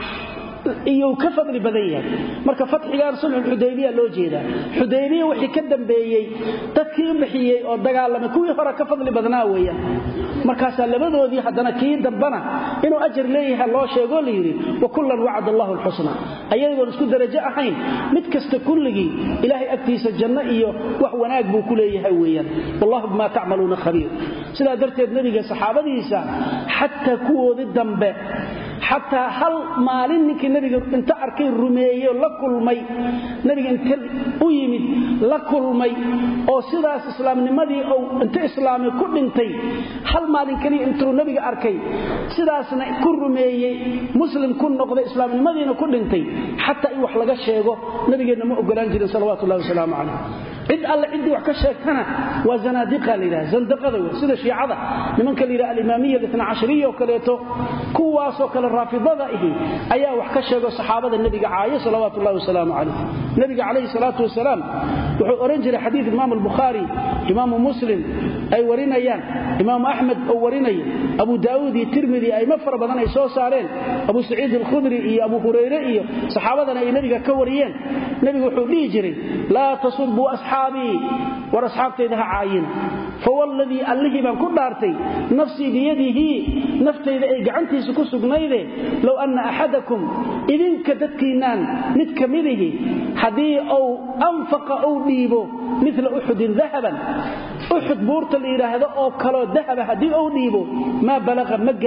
iyo ka fadli badan yahay marka fatxiga sulhul hudaybiya loo jeeda hudaybiya wixii ka dambeeyay dadkii bixiyay oo dagaalamay kuwii hore ka fadli badnaa weeyaan markaas labadoodii hadana kii dambana inuu ajir leeyahay loo sheego leeyiri wa kullan wa'ada Allahu al-husna ayagoo isku darajo ahayn mid kasta kulligi ilaahay agtiisa janno iyo wax wanaag buu ku leeyahay weeyaan wallahu bima ta'maluna khabiir sida darteed nabiga saxaabadiisa hatta kuwoodii dambe حتى هل مالين نكي نبي انت أركي الرمية لكل مي نبي انت أيمد لكل مي أو سيداس إسلام نمدي أو انت إسلامي كل انتي هل مالين كني انتو نبي أركي سيداس كل رمية مسلم كل نقض إسلام نمدي كل انتي حتى يوح لغا الشيغو نبي نمو أقران جدا صلوات الله وسلام عليه عد الله عندي وحكا الشيكتنا وزنادقة لله زندقة ذو سيدة شيعة لمن كان لله الإمامية 12 وكاليتو كواس وكال الرافضة ذائه أيها وحكا الشيكو صحابة النبي عاية صلوات الله وسلام عليه النبي عليه الصلاة والسلام وأرنجل حديث إمام البخاري إمام مسلم أي ورينيان إمام أحمد أو ورينيان أبو داود الترمذي أي مفر بدن أي سوسارين أبو سعيد الخدري أبو هريرة صحابة النبي كوريان نبي وحولي جري لا تصبوا أصحابي ورأصحابتي ذها عاين فوالذي أليه من كل دارتي نفسي بيده نفتي ذا إيقعنتي سكسو بنيده لو أن أحدكم إذن كدتكينان نتكمله حدي أو أنفق أو ديبه مثل أحد ذهبا أحد بورت الإله أو كلا ذهب حدي أو ديبه ما بلغ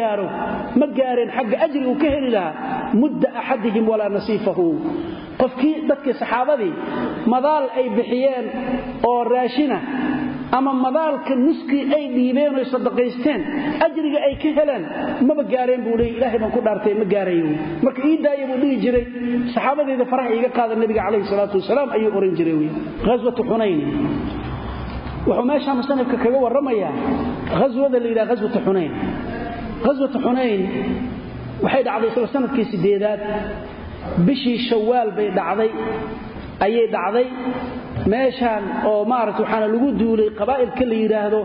مقارن حق أجري وكهل لها مد أحدهم ولا نصيفه qofkii dadkii saxaabadii madaal ay bixiyeen oo raashina ama madaalka nuski ay dhiibeen oo sadaqaysteen ajriga ay ka heleen ma gaareen buu leeyahay ilaahay baan ku dhaartay ma gaarayo marka ii daayay buu dhigi jiray saxaabadeeda farax iga qaadan nabiga kaleey salaatu wasalaam ayuu oran jiray ghazwatu hunayn wuxuu meesha musanifka kaga waramaya ghazwada la yiraahdo ghazwatu hunayn waxay dhacday sanadkii 8aad bishii shawaal bay dhacday ayay dhacday meeshan oo maaragtay waxana lagu duulay qabaa'ilka la yiraahdo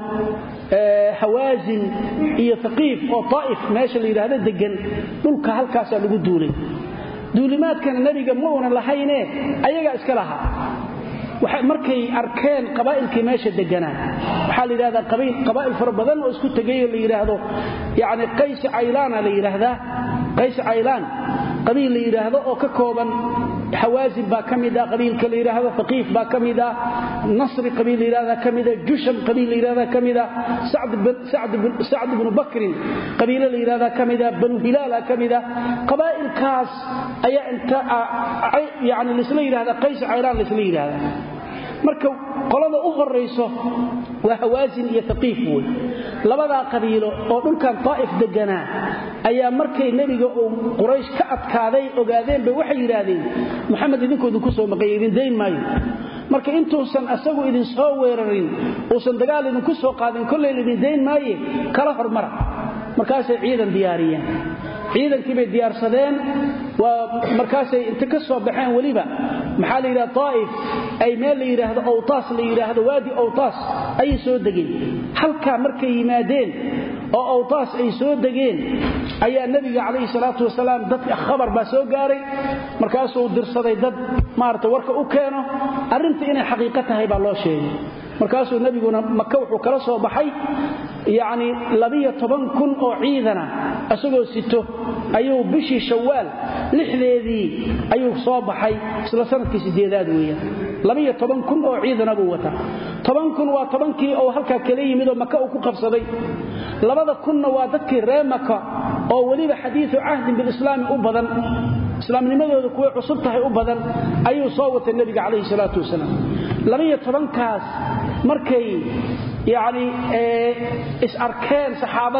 Hawazin iyo Thaqif oo Taif meesha la yiraahdo degan dhulka halkaas lagu duulay duulimaadkan nabiga ma una lahayne ayaga iska laha waxa markay arkeen qabaa'ilkii meesha deganaa waxa la yiraahdaa qabaa'il fara badan oo isku tagay la yiraahdo yaani Qays Aylan la yiraahdaa Qays Aylan qabiil la yiraahdo oo ka kooban حوازن با كميدا قبيل كليرا هذا ثقيف با كميدا نصر قبيل ليرا كميدا جشم قبيل ليرا كميدا سعد بن بكر قبيل ليرا كميدا بنو هلال كميدا قبائل كاس اي انت يعني لسليرا هذا قيس عيران لسليرا هذا marka qolada u horeyso waa Hawazin iyo Thaqiif way labada qabiilo oo dhulkan Taif deganaa ayaa markay nabiga oo Quraysh ka adkaaday ogaadeen bay waxay yiraahdeen Muhammad idinkoodu ku soo maqaydin deyn maayo marka intuusan asagu idin soo weerarin oo san dagaal idin ku soo qaadin kullee idin deyn maayo kala hormara markaas ay ciidan diyaariyeen ciidankii bay diyaarsadeen waa markaas ay inta ka soo baxeen waliba maxaa la yiraahdaa Taif ay meel la yiraahdo Awtaas la yiraahdo waadi Awtaas ay soo dageen halka markay yimaadeen oo Awtaas ay soo dageen ayaa nabiga kaleey salaatu wasalaam dad khabar ba soo gaaray markaas uu dirsaday dad maarta warka u keeno arinta inay xaqiiqo tahay baa loo sheegay markaas uu nabiguna Makka wuxuu kala soo baxay yaani 12,000 oo ciidana asagoo sito ayuu bishii Shawaal lixdeedii ayuu soo baxay isla sanadkii 8aad weeyaan 12,000 oo ciidana buu wata 10,000 waa 10kii oo halka kale yimid oo Makka uu ku qabsaday 2,000 waa dadkii reer Makka oo waliba xadiisu ahd bil islaam u badan islaamnimadooda kuwa cusub tahay u badan ayuu soo watay nabiga kaleey salaatu wasalaam 12 kaas markay yaani is arkeen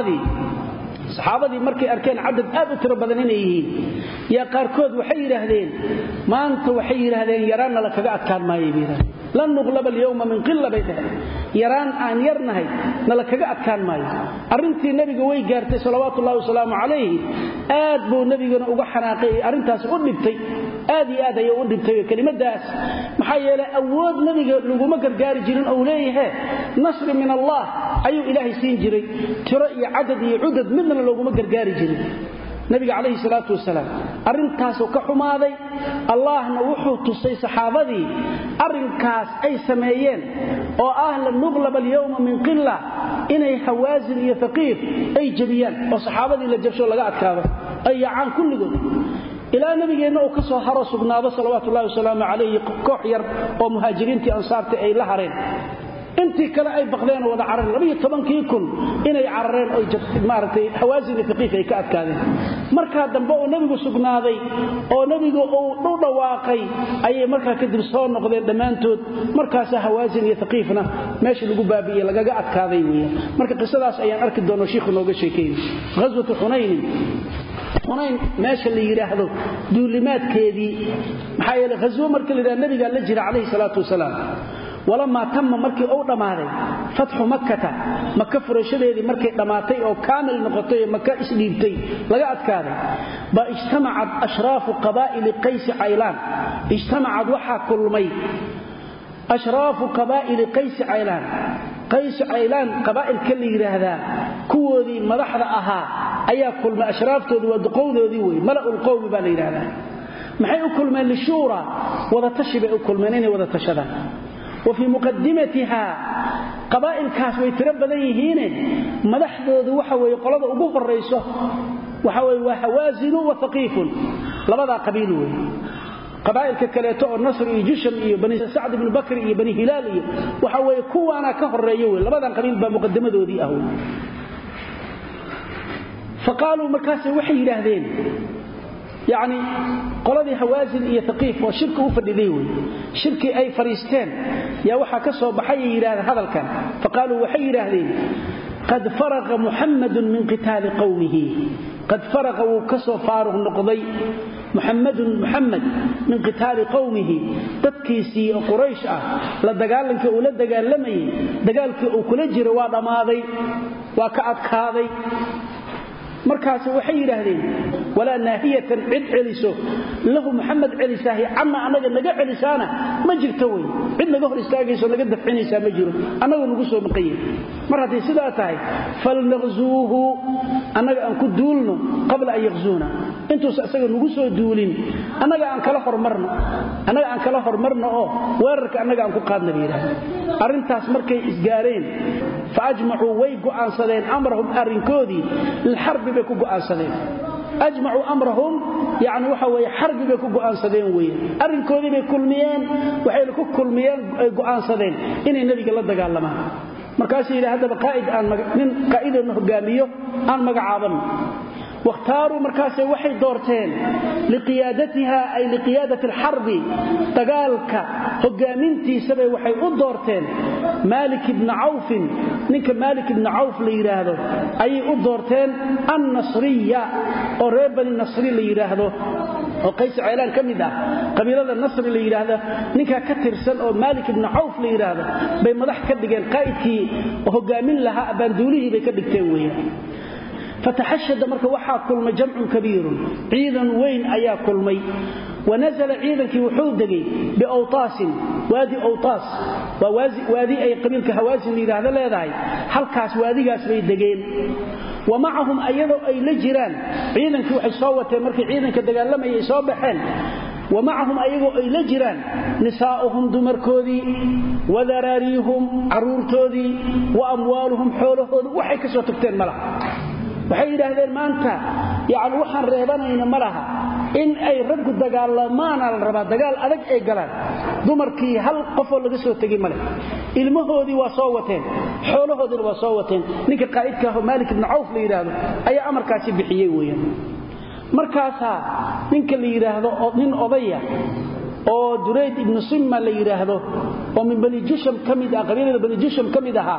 saxaabadii markay arkeen cadad aad u tiro badan inay yihiin ya qaarkood waxay yiraahdeen maanta waxay yiraahdeen yaraana la kaga adkaan maayo lan nuqlab al-yawma min qilla bayda yaraan aan yarnahay nala kaga adkaan maayo arintii nabiga way gaartay salawaatu allah salaamu alayhi aad buu nabigana uga xanaaqay arintaas u dhibtay aad iyo aad ay u dhibtay kelimadaas maxaa yeelay awood nabiga lagu ma gargaari jirin oo leeyahay nasr min allah ayu ilaahi siin jiray tiro iyo cadad iyo udad midna lagu ma gargaari jirin nabiga kaleey salaatu wasalaam arintaas oo ka xumaaday allahna wuxuu tusay saxaabadii arinkaas ay sameeyeen oo la nuqlab al-yawma min qilla inay Hawazin iyo Thaqiif ay jabiyaan oo saxaabadii la jabsho laga adkaado ay yaan kulligood ila nabigeena oo ka soo haro sugnaado salawaatu allah salaamu alayhi koox yar oo muhaajiriintii ansaarta ay la hareen intii kale ay baqdeen wada carar 12,000 inay carareen oo maartay Hawazin iyo Thaqiif ay ka adkaadeen marka dambe oo nabigu sugnaaday oo nabigu uu dhawaaqay ayay marka kadib soo noqdeen dhamaantood markaas Hawazin iyo Thaqiifna meesha lagu baabiyay lagaga adkaaday weeyaan marka qisadaas ayaan arki doono sheekhu nooga sheekeeyay ghazwatu Hunayn meesha la yiraahdo duulimaadkeedii maxaa yeelay ghazwo markii la yiraahdo nabiga la jira kaleey salaatu wasalaam ولما تم markii uu dhamaaday fatxu Makka furashadeedii markay dhamaatay oo kaamil noqotay Makka isdhiibtay laga adkaaday ba ijtamacad ashraafu qabaa'il qays aylan ijtamacad waxa kulmay ashraafu qabaa'il qays aylan qabaa'il kale yiraahdaa kuwoodii madaxda ahaa ayaa kulmay ashraaftoodu waa duqowdoodii way mala'ul qawmi baa la yiraahdaa maxay u kulmeen lishuura wada tashiba u kulmeen inay wada tashadaan وفي مقدمتها قبائل كاس way tira badan yihiin madaxdoodu waxa way qolada ugu horeyso waxa way waa Hawazin iyo Thaqiif labada qabiil way qabaa'ilka kale oo Nasr iyo Jusham iyo Bani Sa'd ibn Bakr iyo Bani Hilal iyo waxa way kuwaana ka horeeyo way labadan qabiil ba muqaddimadoodii ah faqaalu markaas waxay yiraahdeen يعني قلدي Hawazin iyo Thaqiif oo shirku u fadhiday way shirki ay fariisteen ya waxa ka soo baxay yiraahdo hadalkan faqaalu waxay yiraahdeen qad faraqa Muhammad min qital qawmihi qad faraqa kaso faaruq noqday Muhammad min qital qawmihi dadkiisi Quraysh ah la dagaalanka uu la dagaalamay dagaalkii uu kula jiro waa dhamaaday waa ka adkaaday markaas waxay yiraahdeen wala naahiyatan cid celiso lahu Muhammad celisahi amma anaga naga celisaana ma jirto way cid naga hor istaagayso naga dafcinaysa ma jiro anaga nagu soo maqayay mar hadii sidaa tahay fal naghzuhu anaga aan ku duulno qabla ay yaghzuna intuu asaga nagu soo duulin anaga aan kala hormarno oo weerarka anaga aan ku qaadna yiraahdo arintaas markay isgaareen faajma'u way go'aansadeen amrahum arinkoodii lil harb bay ku go'aansadeen ajma'u amrahum يعني waxa way xarbi bay ku go'aansadeen weeyaan arrinkoodii bay kulmiyeen waxay ku kulmiyeen ay go'aansadeen inay nabiga la dagaalamaan markaas yiraahdo qaa'id aan nin qaa'idna hogaamiyo aan magacaaban واختاروا مركاسي وحي دورتين لقيادتها أي لقيادة الحرب تقالك هقامنتي سبي وحي دورتين مالك بن عوف نك مالك بن عوف ليراهدو أي دورتين النصرية قريبا النصري ليراهدو وقيس عيلان كمدا قبيلة النصر ليراهدو نك كترسل أو مالك بن عوف ليراهدو بين مدح كدقين قائدكي وهقامن لها أباندوليه بكدقتين ويا فتحشد مركه وحا كل جمع كبير عيدا وين ايا كلمي ونزل عيدك وحودغي باوطاس وادي اوطاس وادي اي قبيلك هوازن يراهد لهداي halkaas waadigaas bay dageen ومعهم ايدو اي لجيران عيدك waxay soo wateen markii ciidanka dagaalamay soo baxeen ومعهم ايغو اي لجيران نساؤهم دمركودي وذراريهم عرورتودي واموالهم حولهم waxay ka soo tagteen malaha waxay yiraahdeen maanta yaani waxaan reebanayna malaha in ay rag dagaalamaan la raba dagaal adag ay galaan dumarkii hal qof oo laga soo tagay male ilmahoodii waa soo wateen xoolahoodii waa soo wateen ninka qaa'idka ah Malik ibn Auf la yiraahdo ayaa amarkaasi bixiyay weeyaan markaas ninka la yiraahdo nin odaya oo Durayd ibn Simma la yiraahdo oo min bani Jusham kamid ah qabiilada bani Jusham kamid ah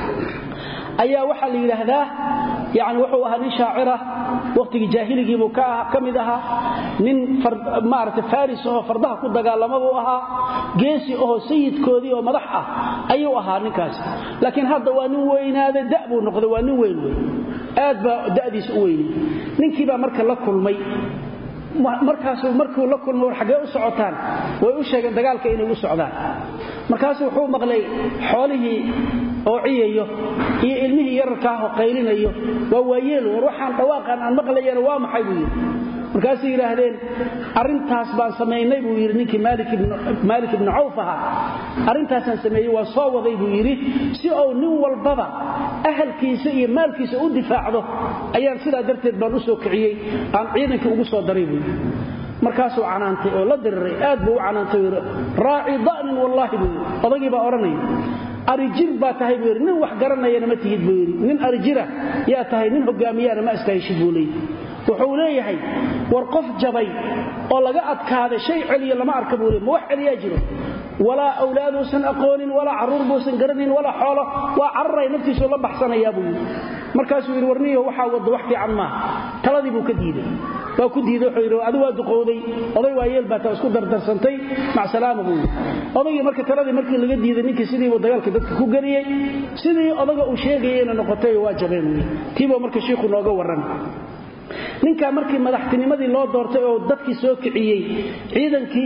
ayaa waxa la yiraahdaa يعني wuxuu ahaa nin shaacira waqtigi jaahiligi buu kamid ahaa nin maarta faris oo fardaha ku dagaalamada uu ahaa geesi oo sayidkoodii oo madax ah ayuu ahaa ninkaas laakiin hadda waa nin weynaaday da'buu noqday waa nin weyn aad ba da'diis u weyn ninkii baa marka la kulmay markuu la kulmo xagee u socotaan way u sheegeen dagaalka inay u socdaan markaas wuxuu maqlay xoolihii oo ciyayo iyo ilmihii yarka ah oo qaylinayo waa waayeel waxaan dhawaaqan aan maqlayeen waa maxay buu markaas yiraahdeen arintaas baan sameeynay buu yiri ninkii Malik ibn Auf arintaas aan sameeyay waa soo waday buu yiri si oo nin walbaba ahalkiisa iyo maalkiisa u difaacdo ayaan sida darteed baan u soo kiciyay aan ciidanka ugu soo daray buu markaas uu canaantay oo la diriray aad buu canaantay raaci daan wallahi buu odagii baa oranay arijir baa tahay buu nin wax garanayna ma tihid buu nin arijira yaa tahay nin hogaamiyana ma istaayshi buu wuxuu leeyahay war qof jabay oo laga adkaaday shay celiya lama arka buu leeyahay wax celiya jiro wala awlaadu san aqoonin wala caruur buu san garanin wala xoolo waa carray naftiisu la baxsanaya buu markaas uu warniyo waxa wada wax fiican ma taladii buu ka diiday waa ku diiday wuxuu yiri adigu waa duqowday oday waa yeel baa isku dardarsantay ma salaama buu odayga markii taladii markii laga diiday ninkii sidii uu dagaalka dadka ku galiyay sidii odaga uu sheegayeen noqotay waa jabeen tiibo markii sheekhu nooga waran ninka markii madaxtinimadii loo doortay oo dadkii soo kiciyay ciidankii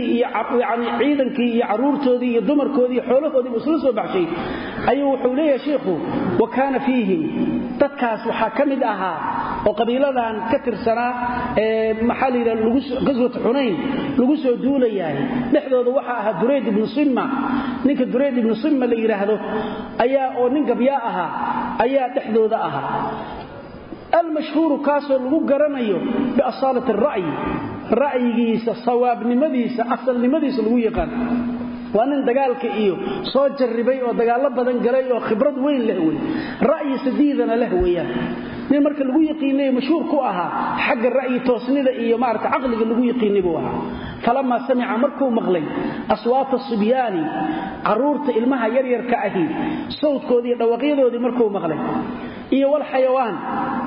iyo caruurtoodii iyo dumarkoodii xoolahoodii isla soo baxshay ayuu wuxuu leeyahay sheekhu wa kana fiihim dadkaas waxa kamid ahaa oo qabiiladan ka tirsanaa maxalliga lagu qaswat Hunayn lagu soo duulayay dhexdooda waxa ahaa Durayd ibn Simma ninka Durayd ibn Simma la yiraahdo ayaa oo nin gabya ahaa ayaa dhexdooda ahaa المشهور كاسو لو غرانيو باصاله الراي راييgiisa sawaabnimadiisa asalnimadiisa lagu yaqaan waanan dagaalka iyo soo jarribay oo dagaalo badan galay oo khibrad weyn leh ra'yi sadiidana leh weeyaan nin marka lagu yaqiinay mashhuur ku ahaa xagga ra'yi toosnida iyo maarta aqliga lagu yaqiinay buu ahaa falama sami'a markuu maqlay aswaat as-subyani caruurta ilmaha yar yar ka ahi sawdkoodii dhawaaqyadoodii markuu maqlay iyo wal xayawaan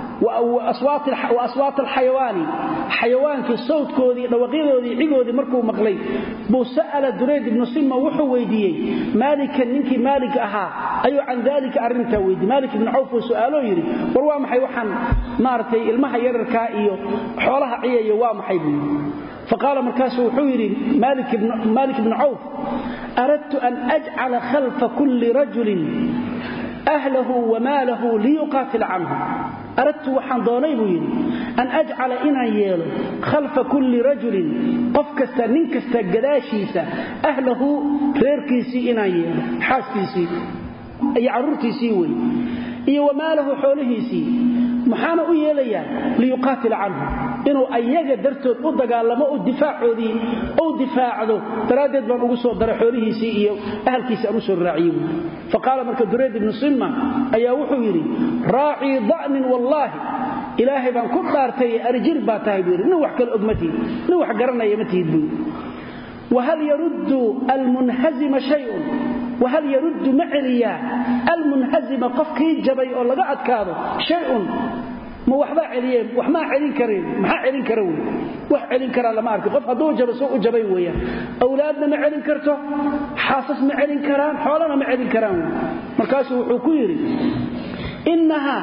واصوات الحيوان حيوانك صوتكودي dhawaaqyadoodii cigoodii markuu maqlay buu sa'ala Durayd ibn Simma wuxuu weydiiyay Malik ninkii Malik ahaa ayu can dalika arinta weydiiyay Malik ibn Auf su'aalo yiri war waa maxay waxan maartay ilmaha yararka iyo xoolaha ciyayo waa maxay buu فقال مركاس وحيري مالك بن عوف أردت أن أجعل خلف كل رجل أهله وماله ليقاتل عنه أردت وحن ضانيبين أن أجعل إنا يالو خلف كل رجل قفكستا ننكستا قداشيسا أهله ريركيسي إنا يالو حاسكيسي أي عرورتيسي وي إيه وماله حولهيسي محانا إياليا ليقاتل عنه inuu ayaga dartood u dagaalamo oo difaacoodii oo difaacdo daraadeed baan ugu soo daray xoolihiisii iyo ahalkiisa aan u soo raaciyay faqala marka Durayd ibn Simma ayaa wuxuu yiri raaci dha'nin wallahi ilaahay baan ku dhaartay arjir baa tahay buu nin wax kale ogmati nin wax garanaya ma tiid buu وهل يرد المنهزم شيء وهل يرد معليا المنهزم قفكي جبي او لغا ادكادو شيء ما وحبا عليه وحما علين كرين ما علين كرو wax celin kara lama arko qof haduu jabo soo u jabay weeyaan awlaadna ma celin karto xaasas ma celin karaan xoolana ma celin karaan markaas wuxuu ku yiri innaha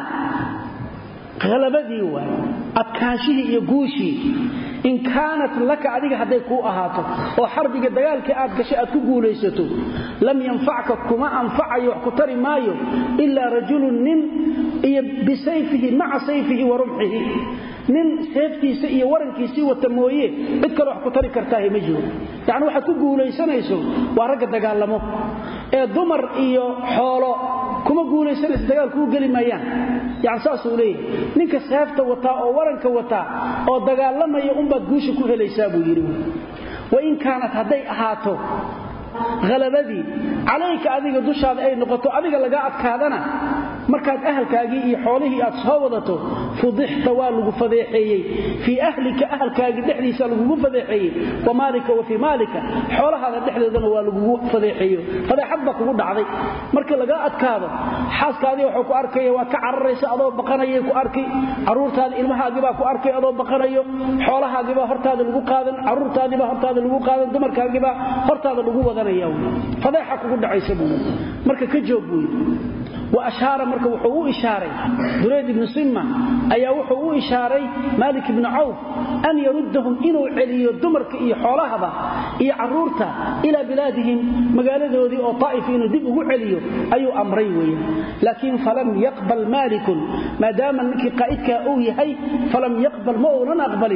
qalabadii waa adkaashihi iyo guushi in kaanat laka adiga haday ku ahaato oo xarbiga dagaalka aad gashay aad ku guuleysato lam yanfa'ka kuma anfa'ayo wax ku tari maayo illa rajulun nin iyo bisayfihi ma'a sayfihi wa rumhihi nin seeftiisa iyo warankiisa wata mooyee cid kale wax ku tari kartaa ma jiro yaani waxa ku guuleysanayso waa rag dagaalamo ee dumar iyo xoolo kuma guuleysanayso dagaalku gali maayaan yaani saasuu leeyahay ninka seefta wata oo waranka wata oo dagaalamaya baad guusha ku helaysaa buu yiri wa in kaanat haday ahaato galabadi alayka adiga dushaada ay noqoto adiga laga adkaadana markaad ahalkaagi iyo xoolihii aad soo wadato fudixta waa lagu fadeexeeyay fi ahlika ahalkaagi dhexdiisa lagu fadeexeeyay wa maalika wa fi maalika xoolahaada dhexdoodana waa lagu fadeexeeyo fadeexadba kugu dhacday markii laga adkaado xaaskaadi wuxuu ku arkay waa ka cararaysa adoo baqanayay ku arkay caruurtaada ilmahaagi baa ku arkay adoo baqanayo xoolahaagi baa hortaada lagu qaadan caruurtaadi baa hortaada lagu qaadan dumarkaagi baa hortaada lagu wadanayo fadeexa kugu dhacaysa buu marka ka joog buu وأشار مركه وحو إشاري دريد بن صمة أي وحو إشاري مالك بن عوف أن يردهم إنو علي الدمرك إي حولها إي عرورتا إلى بلادهم مقالده ذي أو طائف إنو دبه علي أي أمري لكن فلم يقبل مالك ما دام أنك قائدك أوي هي فلم يقبل مؤلنا أقبل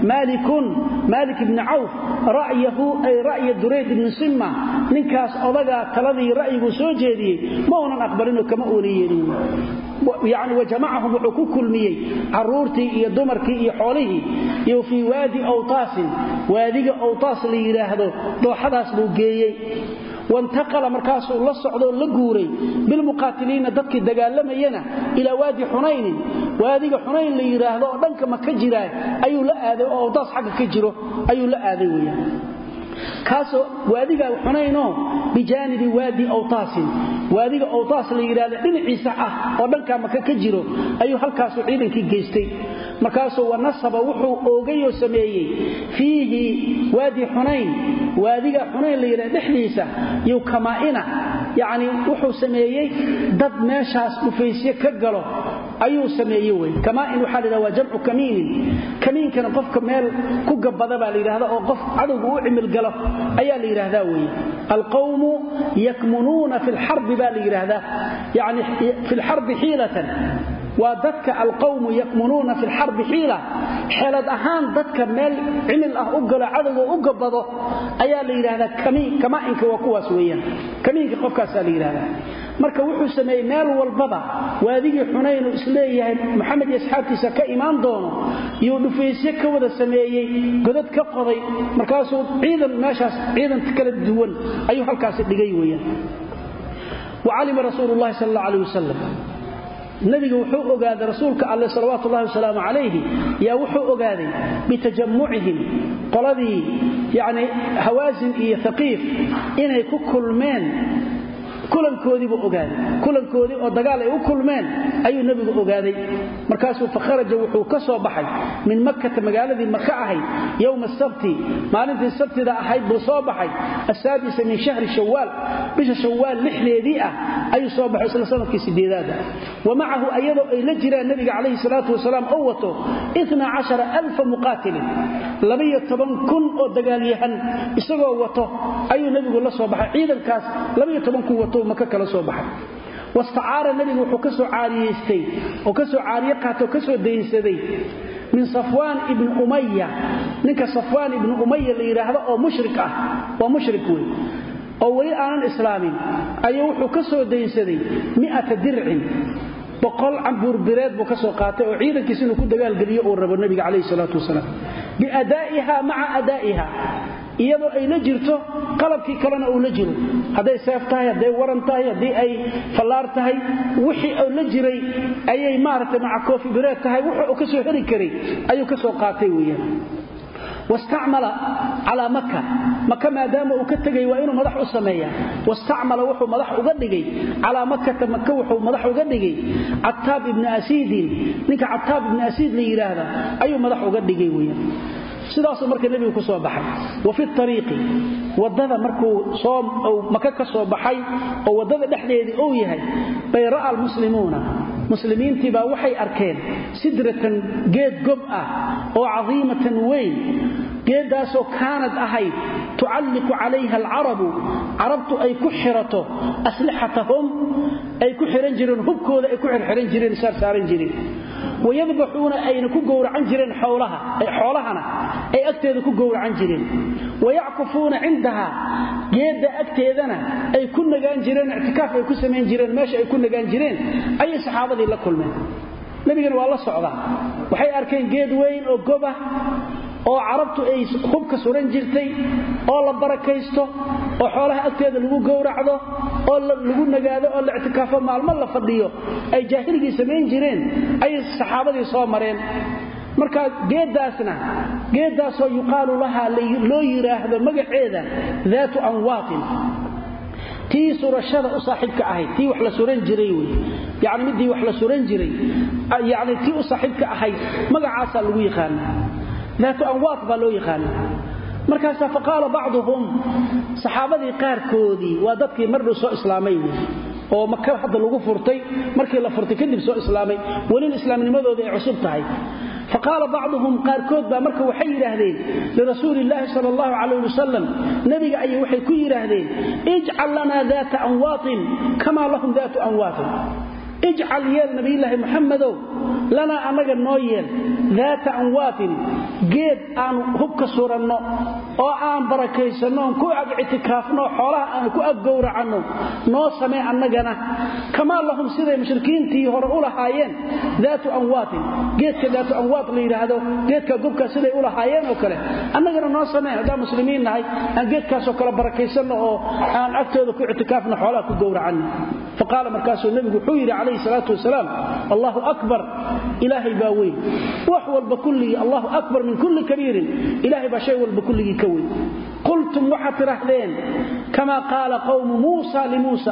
مالك بن عوف رأيه أي رأي دريد بن صمة ننكاس أضغى كالذي رأيه سوجيدي مؤلنا أقبلنه كما يعني وجمعهم وحكو كلمية عرورتي إيا دمركي إيا حوله إيا في وادي أوطاس وادي أوطاس اللي يلاهدو دو حداس بوغيي وانتقل مركاسه الله الصعودو لقوري بالمقاتلين ضدك الدقال لما ينا إلى وادي حنين وادي حنين اللي يلاهدو دنك ما كجراه أيو لا آذي أوطاس حق كجره أيو لا آذي ويا كاسو واديga xunayno bijanibi wadi awtaas wadiga awtaas la yiraahdo dhinaciisa ah oo dhanka maka ka jiro ayuu halkaas ciidankii geystay markaas oo nasaba wuxuu oogayo sameeyay fiihi wadi xunayn wadiga xunayn la yiraahdo dhexdiisa iyo kamaa'ina yaani wuxuu sameeyay dad meeshaas dhufaysyo ka galo ayuu sameeyay way kamaa'in waxa la yiraahdaa jamcu kamiin kana qofka meel ku gabada baa la yiraahdaa oo qof cadowga u cimil galo ayaa la yiraahdaa way القوم يكمنون في الحرب باليراهدا يعني في الحرب حيلة ودك القوم يكمنون في الحرب حيلة أهان دك ميل عمل أقل عدو أقبضه أيا ليراهدا كما إنك وكواس ويان كمينك قفكاس ليراهدا marka wuxuu sameeyay meel walbaba waadiga xunayn oo isleeyahay maxamed isxaabtiisa ka iimaan doono iyo dhufaysyo ka wada sameeyay godad ka qoday markaas uu ciidan meeshaas ciidan kala duwan ayuu halkaas dhigay weeyaan وعلم رسول الله صلى الله عليه وسلم nabiga wuxuu ogaaday rasuulka Allah sallallahu alayhi wasallam alayhi ya wuxuu ogaaday bitajammu'ihim qoladii yaani hawazin iyo thaqif inay ku kulmeen kulankoodii buu ogaaday kulankoodii oo dagaal ay u kulmeen ayuu nabigu ogaaday markaas uu fakharaja wuxuu ka soo baxay min makkah magaaladii makka ahay yawm as-sabti maalintii sabtida ahayd buu soo baxay as-sadis min shahr shawwal bisha shawwal lixdeedii ah ayuu soo baxay isla sanadkii sideedaad ومعه ايضا ay la jiraan nabiga kaleey salaatu wasalaam oo wato 12000 muqaatil 12000 oo dagaalyahan isagoo wato ayuu nabigu la soo baxay ciidankaas 12000 wato maka kala soo baxay wastacaara nabigu wuxuu ka soo caariyeystay oo ka soo caariye qaato ka soo deynsaday min Safwan ibn Umayya ninka Safwan ibn Umayya la yiraahdo oo mushrik ah waa mushrik weey oo wali aanan islaamin ayuu wuxuu ka soo deynsaday 100 dir'in boqol cambuur bireed buu ka soo qaatay oo ciidankiisa inuu ku dagaal galiyo oo rabo nabiga kaleey salaatu wasalaam biadaa'iha ma'a adaa'iha iyadoo ay la jirto qalabkii kalena uu la jiro haday seef tahay haday waran tahay haday ay fallaar tahay wixii uu la jiray ayay maartay maca koofi bireed tahay wuxuu ka soo xiri karay ayuu ka soo qaatay weeyaan واستعمل على مكة ما دام وكتغي وانه مدح سميا واستعمل وحو مدح uga dhigay على مكة وحو مدح uga dhigay عتاب ابن اسيد ninka عتاب ابن اسيد la yiraahdo ayuu madax uga dhigay weeyaan sidaas markii nabigu ku soo baxay وفي الطريق wadada markuu soo Makka ka soo baxay oo wadada dhexdeedii uu yahay bayra al-muslimuuna muslimiintii baa waxay arkeen sidratan geed gob ah oo cadiimatan weyn geedaasoo kaanad ahayd tucalliqu calayha al-arabtu ay ku xirato aslahatahum ay ku xiran jireen hubkooda ay ku xiran jireen saaran jireen ويذبحون أين كجور عن جيران حولها أي حولهنا أي أكتاد كجور عن جيران ويعكفون عندها جيد أكتادنا أي كنا جان جيران اعتكاف أي كسمين جيران ماشي أي كنا جان جيران أي صحابة ذي لكل من نبي قال والله صعدا وحي أركين جيد وين أو جبه oo carabtu ay hubka suran jirtay oo la barakaysto oo xoolaha agteeda lagu gowracdo oo lagu nagaado oo la i'tikaafo maalmo la fadhiyo ay jaahiligi sameeyeen jireen ay saxaabadii soo mareen marka geedaasoo yuqaalu laha loo yiraahdo magaceeda dhaatu anwaatin tii surashada u saaxibka ahayd tii wax la suran jiray yaani midii wax la suran jiray yaani tii u saaxibka ahayd magacaasa lagu yaqaan ذات أنواط بالو يخان مركز فقال بعضهم صحابتي قاركودي وددكي مروا سو اسلامين oo Makka hadda lagu furtay markii la furtay kadib soo islaamay walin islaamnimadooda ay cusub tahay فقال بعضهم قاركود با marka waxay yiraahdeen li rasuulillaah sallallahu alayhi wasallam nabiga ay waxay ku yiraahdeen ij'al lana ذات أنواط كما لهم ذات أنواط اجعل يا نبي الله محمد لنا انغا نويل ذات انوات جيد ان حبك سورنو oo aan barakaysanno ku ictikaafno xoolaha aan ku agowracano noo samee annagana kama lahum sida mushrikiintii hore u lahaayeen ذات انوات geedka ذات انوات la yiraahdo geedka gubka sida u lahaayeen oo kale annagana noo samee hada muslimiin nahay aan geedkaas oo kale barakaysanno oo aan agtooda ku ictikaafno xoolaha ku gowracano faqala markaasuu nabigu wuxuu yiri عليه الصلاة والسلام الله أكبر إلهي باوي وحول بكله الله أكبر من كل كبير إلهي بشيء بكله كوي قلتم وحترهدين كما قال قوم موسى لموسى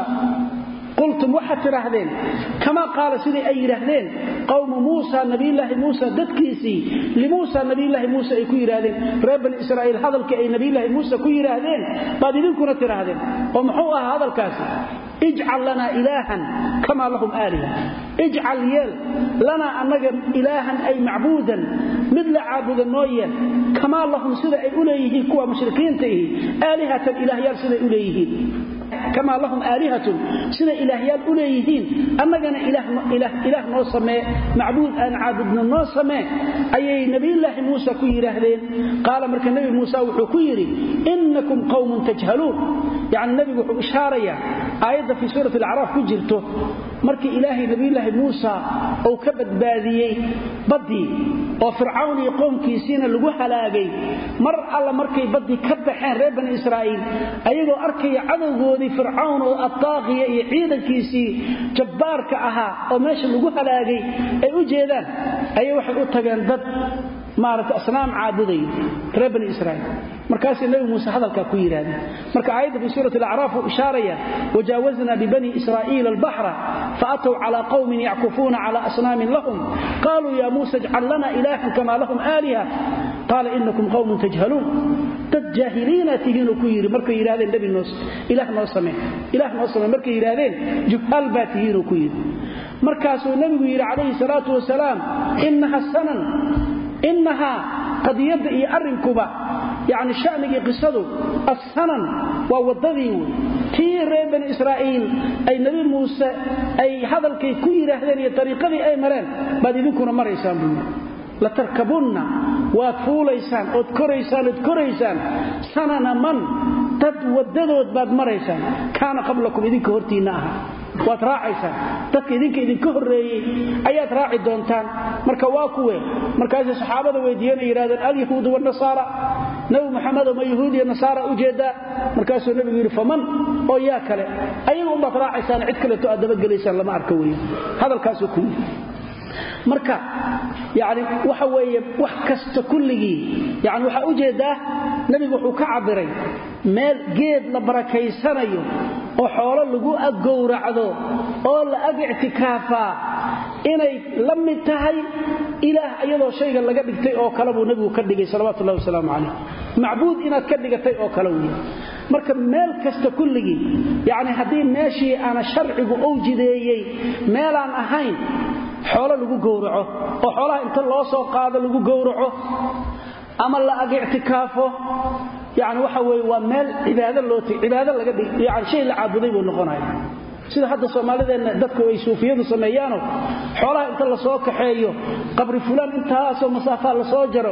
قلتم وحترهدين كما قال سيدي أي رهدين قوم موسى نبي الله موسى ددكيسي لموسى نبي الله موسى يكوي رهدين رب إسرائيل هذا الكأي نبي الله موسى كوي رهدين بعد ذلك نترهدين ومحوها هذا الكاسي اجعل لنا إلها كما لهم آلهة اجعل يل لنا أنك إلها أي معبودا مثل عابد النوية كما لهم سدى إليه كوا مشركين تيه آلهة إله يل سدى إليه كما لهم آلهة سدى إله يل إليهين أننا إله نوصمه معبود أن عابدنا نوصمه أي نبي الله موسى كيره ذين قال مرك النبي موسى وحكيري إنكم قوم تجهلون يعني النبي إشارة آية في سورة الأعراف كجرته markii ilaahay nabi ilaahay Muusa oo ka badbaadiyay badii oo fircawn iyo qoomkiisina lagu halaagay mar alla markay badii ka baxeen reer bani Israa'iil ayagoo arkay cadawgoodii fircawn oo ataaqiya iyo ciidankiisii jabbaarka ahaa oo meesha lagu halaagay ay u jeedaan ayay waxay u tageen dad maarta asnaam caabuday reer bani Israa'iil markaas nabi Muusa hadalka ku yiraahday marka aayada fi suurat al-a'raf ishaaraya wajawazna bi bani israa'iil al-bahra فأتوا على قوم يعكفون على أصنام لهم قالوا يا موسى اجعل لنا إلها كما لهم آلهة قال إنكم قوم تجهلون تجاهلين تهين كير مركي إلهين نبي النص إله نصمه مركي إلهين جهال باتهين كير مركاسوا النبي عليه الصلاة والسلام إنها قد يبدأ أرنكبا يعني شأنك قصده السنن ووضذي تي ريب بن إسرائيل أي نبي موسى أي هذا الكي كويرة هذه طريقة أي مران بعد ذكر مريسان بنا لتركبون واتفوليسان اذكريسان سنن من تدوددود بعد مريسان كان قبلكم إذن كهرتيناها waad raacaysaa dadka idinka horeeyay ayaad raaci doontaan marka waa kuwe markaas saxaabada weydiiyeen yiraahdeen al-yahuud wa nasara nabi maxamed oo yahuudi iyo nasara u jeeda markaas nabigu yiri faman oo yaa kale ayagu umad raacaysaan cid kale to adaba galeysaan lama arka weeyo hadalkaas ku marka yaani waxa weeye wax kasta kulligi yaani waxa u jeedaa nabigu wuxuu ka cabiray meel geed la barakeysanayo oo xoolo lagu agowracdo oo la ag i'tikaafa inay lamid tahay ilaah ayadoo shayga laga dhigtay oo kala buu nabigu ka dhigay sallallahu alayhi wasallam macbuud inaad ka dhigatay oo kala weey marka meel kasta kulligi yaani hadii meeshii ana sharcigu oo jideeyay meel aan ahayn xoolo lagu gowraco oo xoolaha inta loo soo qaado lagu gowraco ama la ag i'tikaafo yaani waxa weey waa meel cibaado laga dhig yaani shay la caabuday buu noqonayaa sida hadda Soomaalideena dadku ay suufiyadu sameeyaano xoolaha inta la soo kaxeeyo qabri fulan intaas oo masaafo la soo jaro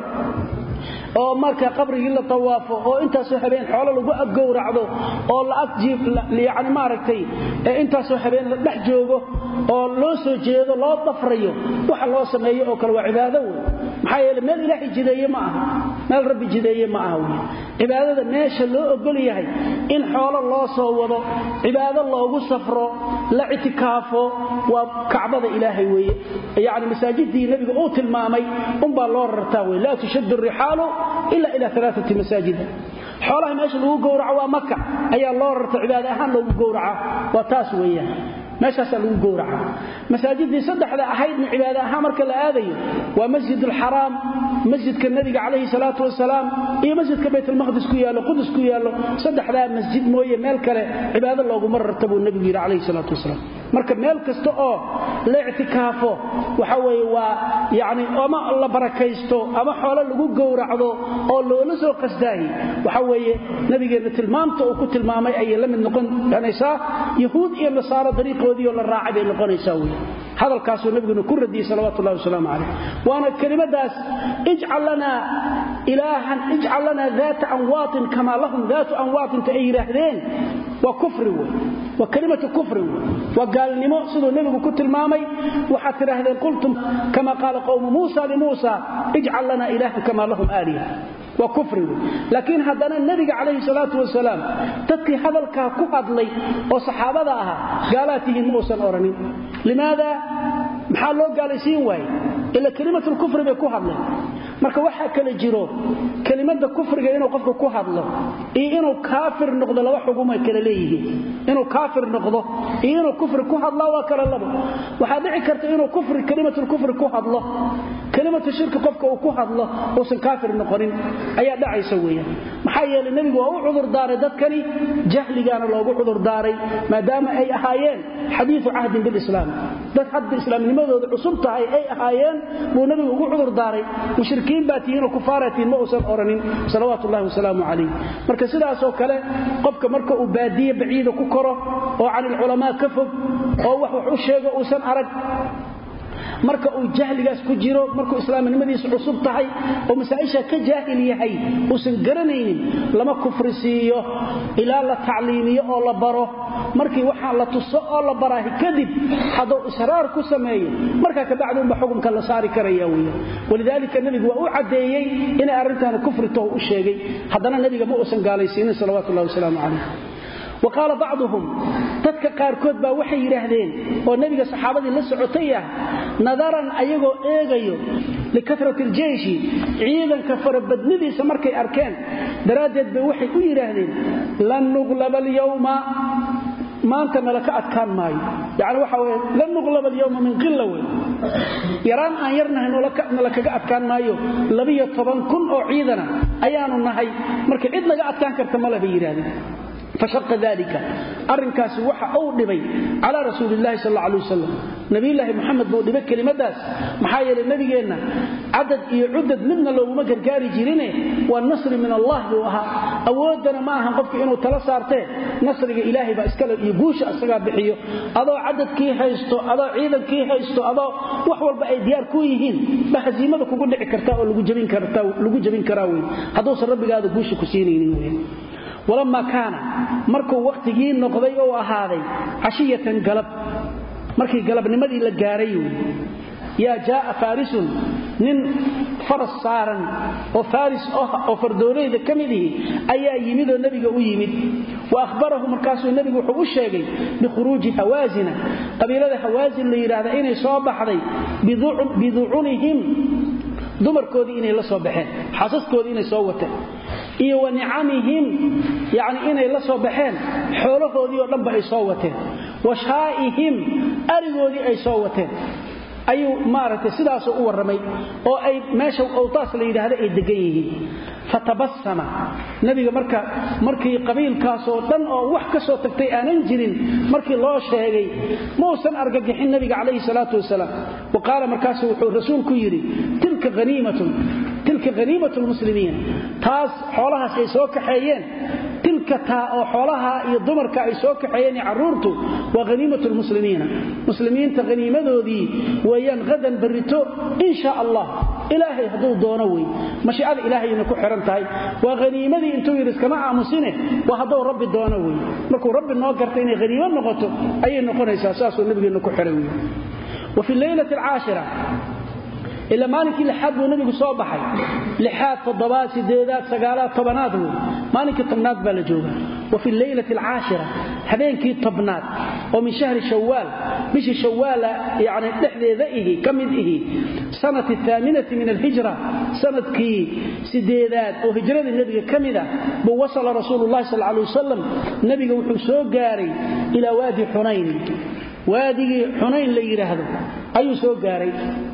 oo marka qabrigii la tawaafo oo intaas oo habeen xoolo lagu agowracdo oo la agjiib yaani maaragtay intaas oo habeen la dhex joogo oo loo soo jeedo loo dafrayo waxa loo sameeyo oo kale waa cibaado weey maxaa yeelay meel ilaahay jideeyay ma aha meel rabbi jideeyay ma aha weey cibaadada meesha loo ogol yahay in xoolo loo soo wado cibaado loogu safro la itikaafo waa kacbada ilaahay weey yaani masaajidii nabiga uu tilmaamay baa loo rartaa weey la tushaddu rihaalu illa ila 3 masaajid xoolaha meesha lagu gowraco waa Makka ayaa loo rartaa cibaado ahaan lagu gowraco waa taas weeyaan meeshaas lagu gowraco masaajidii saddexda ahayd cibaado ahaan marka la aadayo waa masjidul haram masjidka nabiga kaleey salaatu wasalaam iyo masjidka baytul maqdis ku yaalo qudus ku yaalo saddexda masjid mooye meel kale cibaado loogu marartabo nabiga kaleey salaatu wasalaam marka meel kasta oo la i'tikaafo waxa weeye waa yaani ama la barakaysto ama xoolo lagu gowracdo oo loola soo qasdaahi waxa weeye nabigeena tilmaamta uu ku tilmaamay ay la mid noqon doonaysaa yahuud iyo nasaara dariiqoodii oo la raacay noqonaysaa weeye hadalkaas uu nabigu ku radiyay sallallahu alayhi wasallam waana kalimadaas ij'al lana ilahan ij'al lana dhaata anwaatin kama lahum dhaatu anwaatin ta'irahdeen wa kufri wa kalimatu kufri wa qaalnimo sidoo nabigu ku tilmaamay waxa tiraahdeen qultum kama qala qawm Musa li Musa ij'al lana ilahan kama lahum aliha wa kufri laakiin hadana nabiga kaleey salaatu wasalaam dadkii hadalka ku hadlay oo saxaabada aha gaalatihiin muusan oranin limaada maxaa loo gaalaysiin waay ila kalimatu kufri bay ku hadlay marka waxa kale jiro kalimada kufriga inuu qofku ku hadlo iyo inuu kaafir noqdo laba xukumo kala leeyihiin inuu kaafir noqdo iyo inuu kufri ku hadlo waa kala laba waxa dhici karta inuu kufri kalimatu kufri ku hadlo kalimatu shirki qofka uu ku hadlo oo san kaafir noqonin ayaa dhacaysa weeyaan maxaa yeelay nabigu waa u cudur daaray dadkani jahligaana loogu cudur daaray maadaama ay ahaayeen xadiisu ahdi bil islaam dad hadda islaamnimadooda cusub tahay ay ahaayeen buu nabigu ugu cudur daaray mushrikiin baatiina kufaaratiin ma uusan oranin salawaatullaahi wasalaamu alayhi marka sidaas oo kale qofka marka uu baadiye baciida ku koro oo aan ulama ka fog oo wax u sheego uusan arag marka uu jahligaas ku jiro markuu islaamnimadiisu cusub tahay oo masaa'isha ka jaahil yahay uusan garanaynin lama kufrisiyo ila la tacliimiyo oo la baro markii waxa la tuso oo la barahi kadib hadoo israar ku sameeyo marka ka bacdu ba xukunka la saari karaya weeyo walidaalika nabigu waa u cadeeyay in arintan kufrito u sheegay hadana nabiga ma uusan gaalaysiin sallallahu alayhi wasallam وقال بعضهم تدك قاركود با waxay yiraahdeen oo nabiga saxaabadii la socotay nadaran ayagoo eegayo likatrat al-jaysh ciidanka farabadnidiisa markay arkeen daraadeed bay waxay u yiraahdeen lan nuglab al-yawma maanta malaka adkaan maayo yaani waxa weey lan nuglab al-yawma min qilla yaraan aan yarnahay nolaka adkaan maayo 12 oo ciidana ayaanu nahay markii cid laga adkaan karta ma la yiraahdeen فشق ذلك أرنكاس وحا أو دبي على رسول الله صلى الله عليه وسلم نبي الله محمد بو دبي كلمة داس محايا للنبي قلنا عدد يعدد منا لو ما كاري جيرينه والنصر من الله بوها أودنا معها قفك إنه تلسارته نصر إلهي بأسكال يقوش أسقى بحيه أضو عدد كي هايستو أضو عيدا كي هايستو أضو وحوال بأي ديار كويهين بحزيمة كوكو دعي كرتاو لغو جبين كراوي هدوس الرب قادة قوش كسينين ولما كان markuu waqtigii noqday oo ahaaday ashiyatan galab markii galabnimadii la gaaray ya jaa farisun nin faras saaran oo faris oo fardooleyda kamidii ayaa yimid oo nabiga u yimid wa akhbarahu markaasuu nabigu wuxuu u sheegay bi khuruuji hawazina qabiilada hawazin la yiraahdo inay soo baxday bidu'unihim dumarkoodii inay la soo baxeen xaasaskoodii inay soo wateen iyo wanicamihim yaani inay la soo baxeen xoolahoodii oo dhanba ay soo wateen washaa'ihim arigoodii ay soo wateen ayuu maartay sidaas u waramay oo ay meesha awtaas la yiraahdo ay degan yihiin fatabassama nabiga markii qabiilkaas oo dhan oo wax ka soo tagtay aanan jirin markii loo sheegay muusan argagixin nabiga kaleey salaatu wasalaam waqala markaas wuxuu rasuulku yiri tilka ghaniimatul muslimiin taas xoolahaas ay soo kaxeeyeen tilka taa oo xoolaha iyo dumarka ay soo kaxeeyeen caruurtu waa ghaniimatul muslimiin muslimiinta ghaniimadoodii wayaan gadan barito insha Allah ilaahay haduu doono way mashiicada ilaahayna ku xiran tahay waa ghaniimadii intuu yiri iskama aamusine waa haduu rabbi doono way markuu rabbi noo gartay inay ghaniimo noqoto ayay noqonaysaa saasoo nabigeena ku xiran way وفي الليلة العاشرة إلا مالك لحد ونبي صوبحي لحد تضبات سديدات سقالات طبنات مالك الطبنات بالجوبة وفي الليلة العاشرة هذين كي طبنات ومن شهر شوال مش شوال يعني لحظة ذئه كمده سنة 8 من الهجرة سنة كي سديدات وهجرة النبي كمده بوصل رسول الله صلى الله عليه وسلم نبي وحسو قاري إلى وادي حنين وادي حنين اللي يرهده أي سو قاري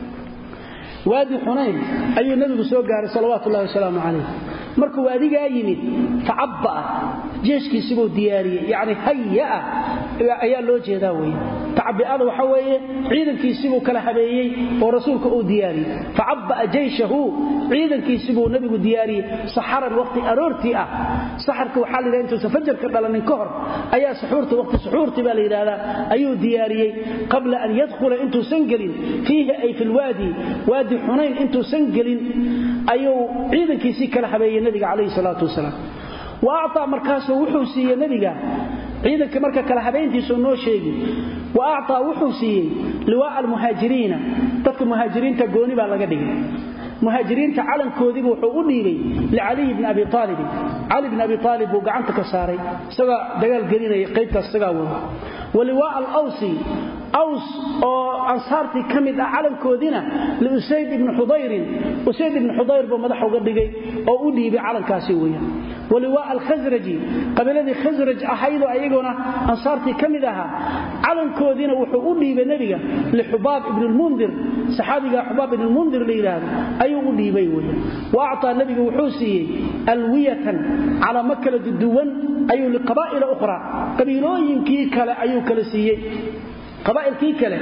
وادي حنين أي النبي سو قاري صلوات الله وسلامه عليه markuu waadiga yimid tacabba jeeskiisii diyaariyay yaani hayya ayaa loo jeedaa way tacabada waxa weeye ciidankiisii kala habeeyay oo rasuulku uu diyaariyay tacabba jeeshahu ciidankiisii nabigu diyaariyay saxaran waqti aroortii saxarka waxa la yiraahdaa intuu fajarka dhalanin ka hor ayaa suxuurta waqti suxuurtii baa la yiraahdaa ayuu diyaariyay qabla an yadkhula intuu sangalin fiihi ay fil wadi hunayn intuu sangalin ayuu ciidankiisii kala habeeyay النبي عليه الصلاة والسلام وأعطى مركاسه وحوسي النبي عيدك مركا كلا حبينتيسو نو شيغي وأعطى وحوسي لواء المهاجرين تدك المهاجرين تقوني بقى لغا دغي مهاجرين تعلم كودي وحو وديبي لعلي بن ابي طالب علي بن ابي طالب وقعنت كساري سغا دغال غلينay qaybta saga wada ولواء الاوسي أوس أو أنصارتي كمد أعلم كودنا لأسيد بن حضير أسيد بن حضير بمدحه قدقي أو أدي بعلم كاسيوية ولواء الخزرجي قبل ذي خزرج أحيد أيقنا أنصارتي كمدها علم كودنا وحو أدي بنبيه لحباب ابن المنذر صحابي حباب ابن المنذر ليلاد أي أدي بيوية وأعطى النبي وحوسي ألوية على مكة الدوان أي لقبائل أخرى قبيلوين كيكلا أي كلسية قبائل كيكله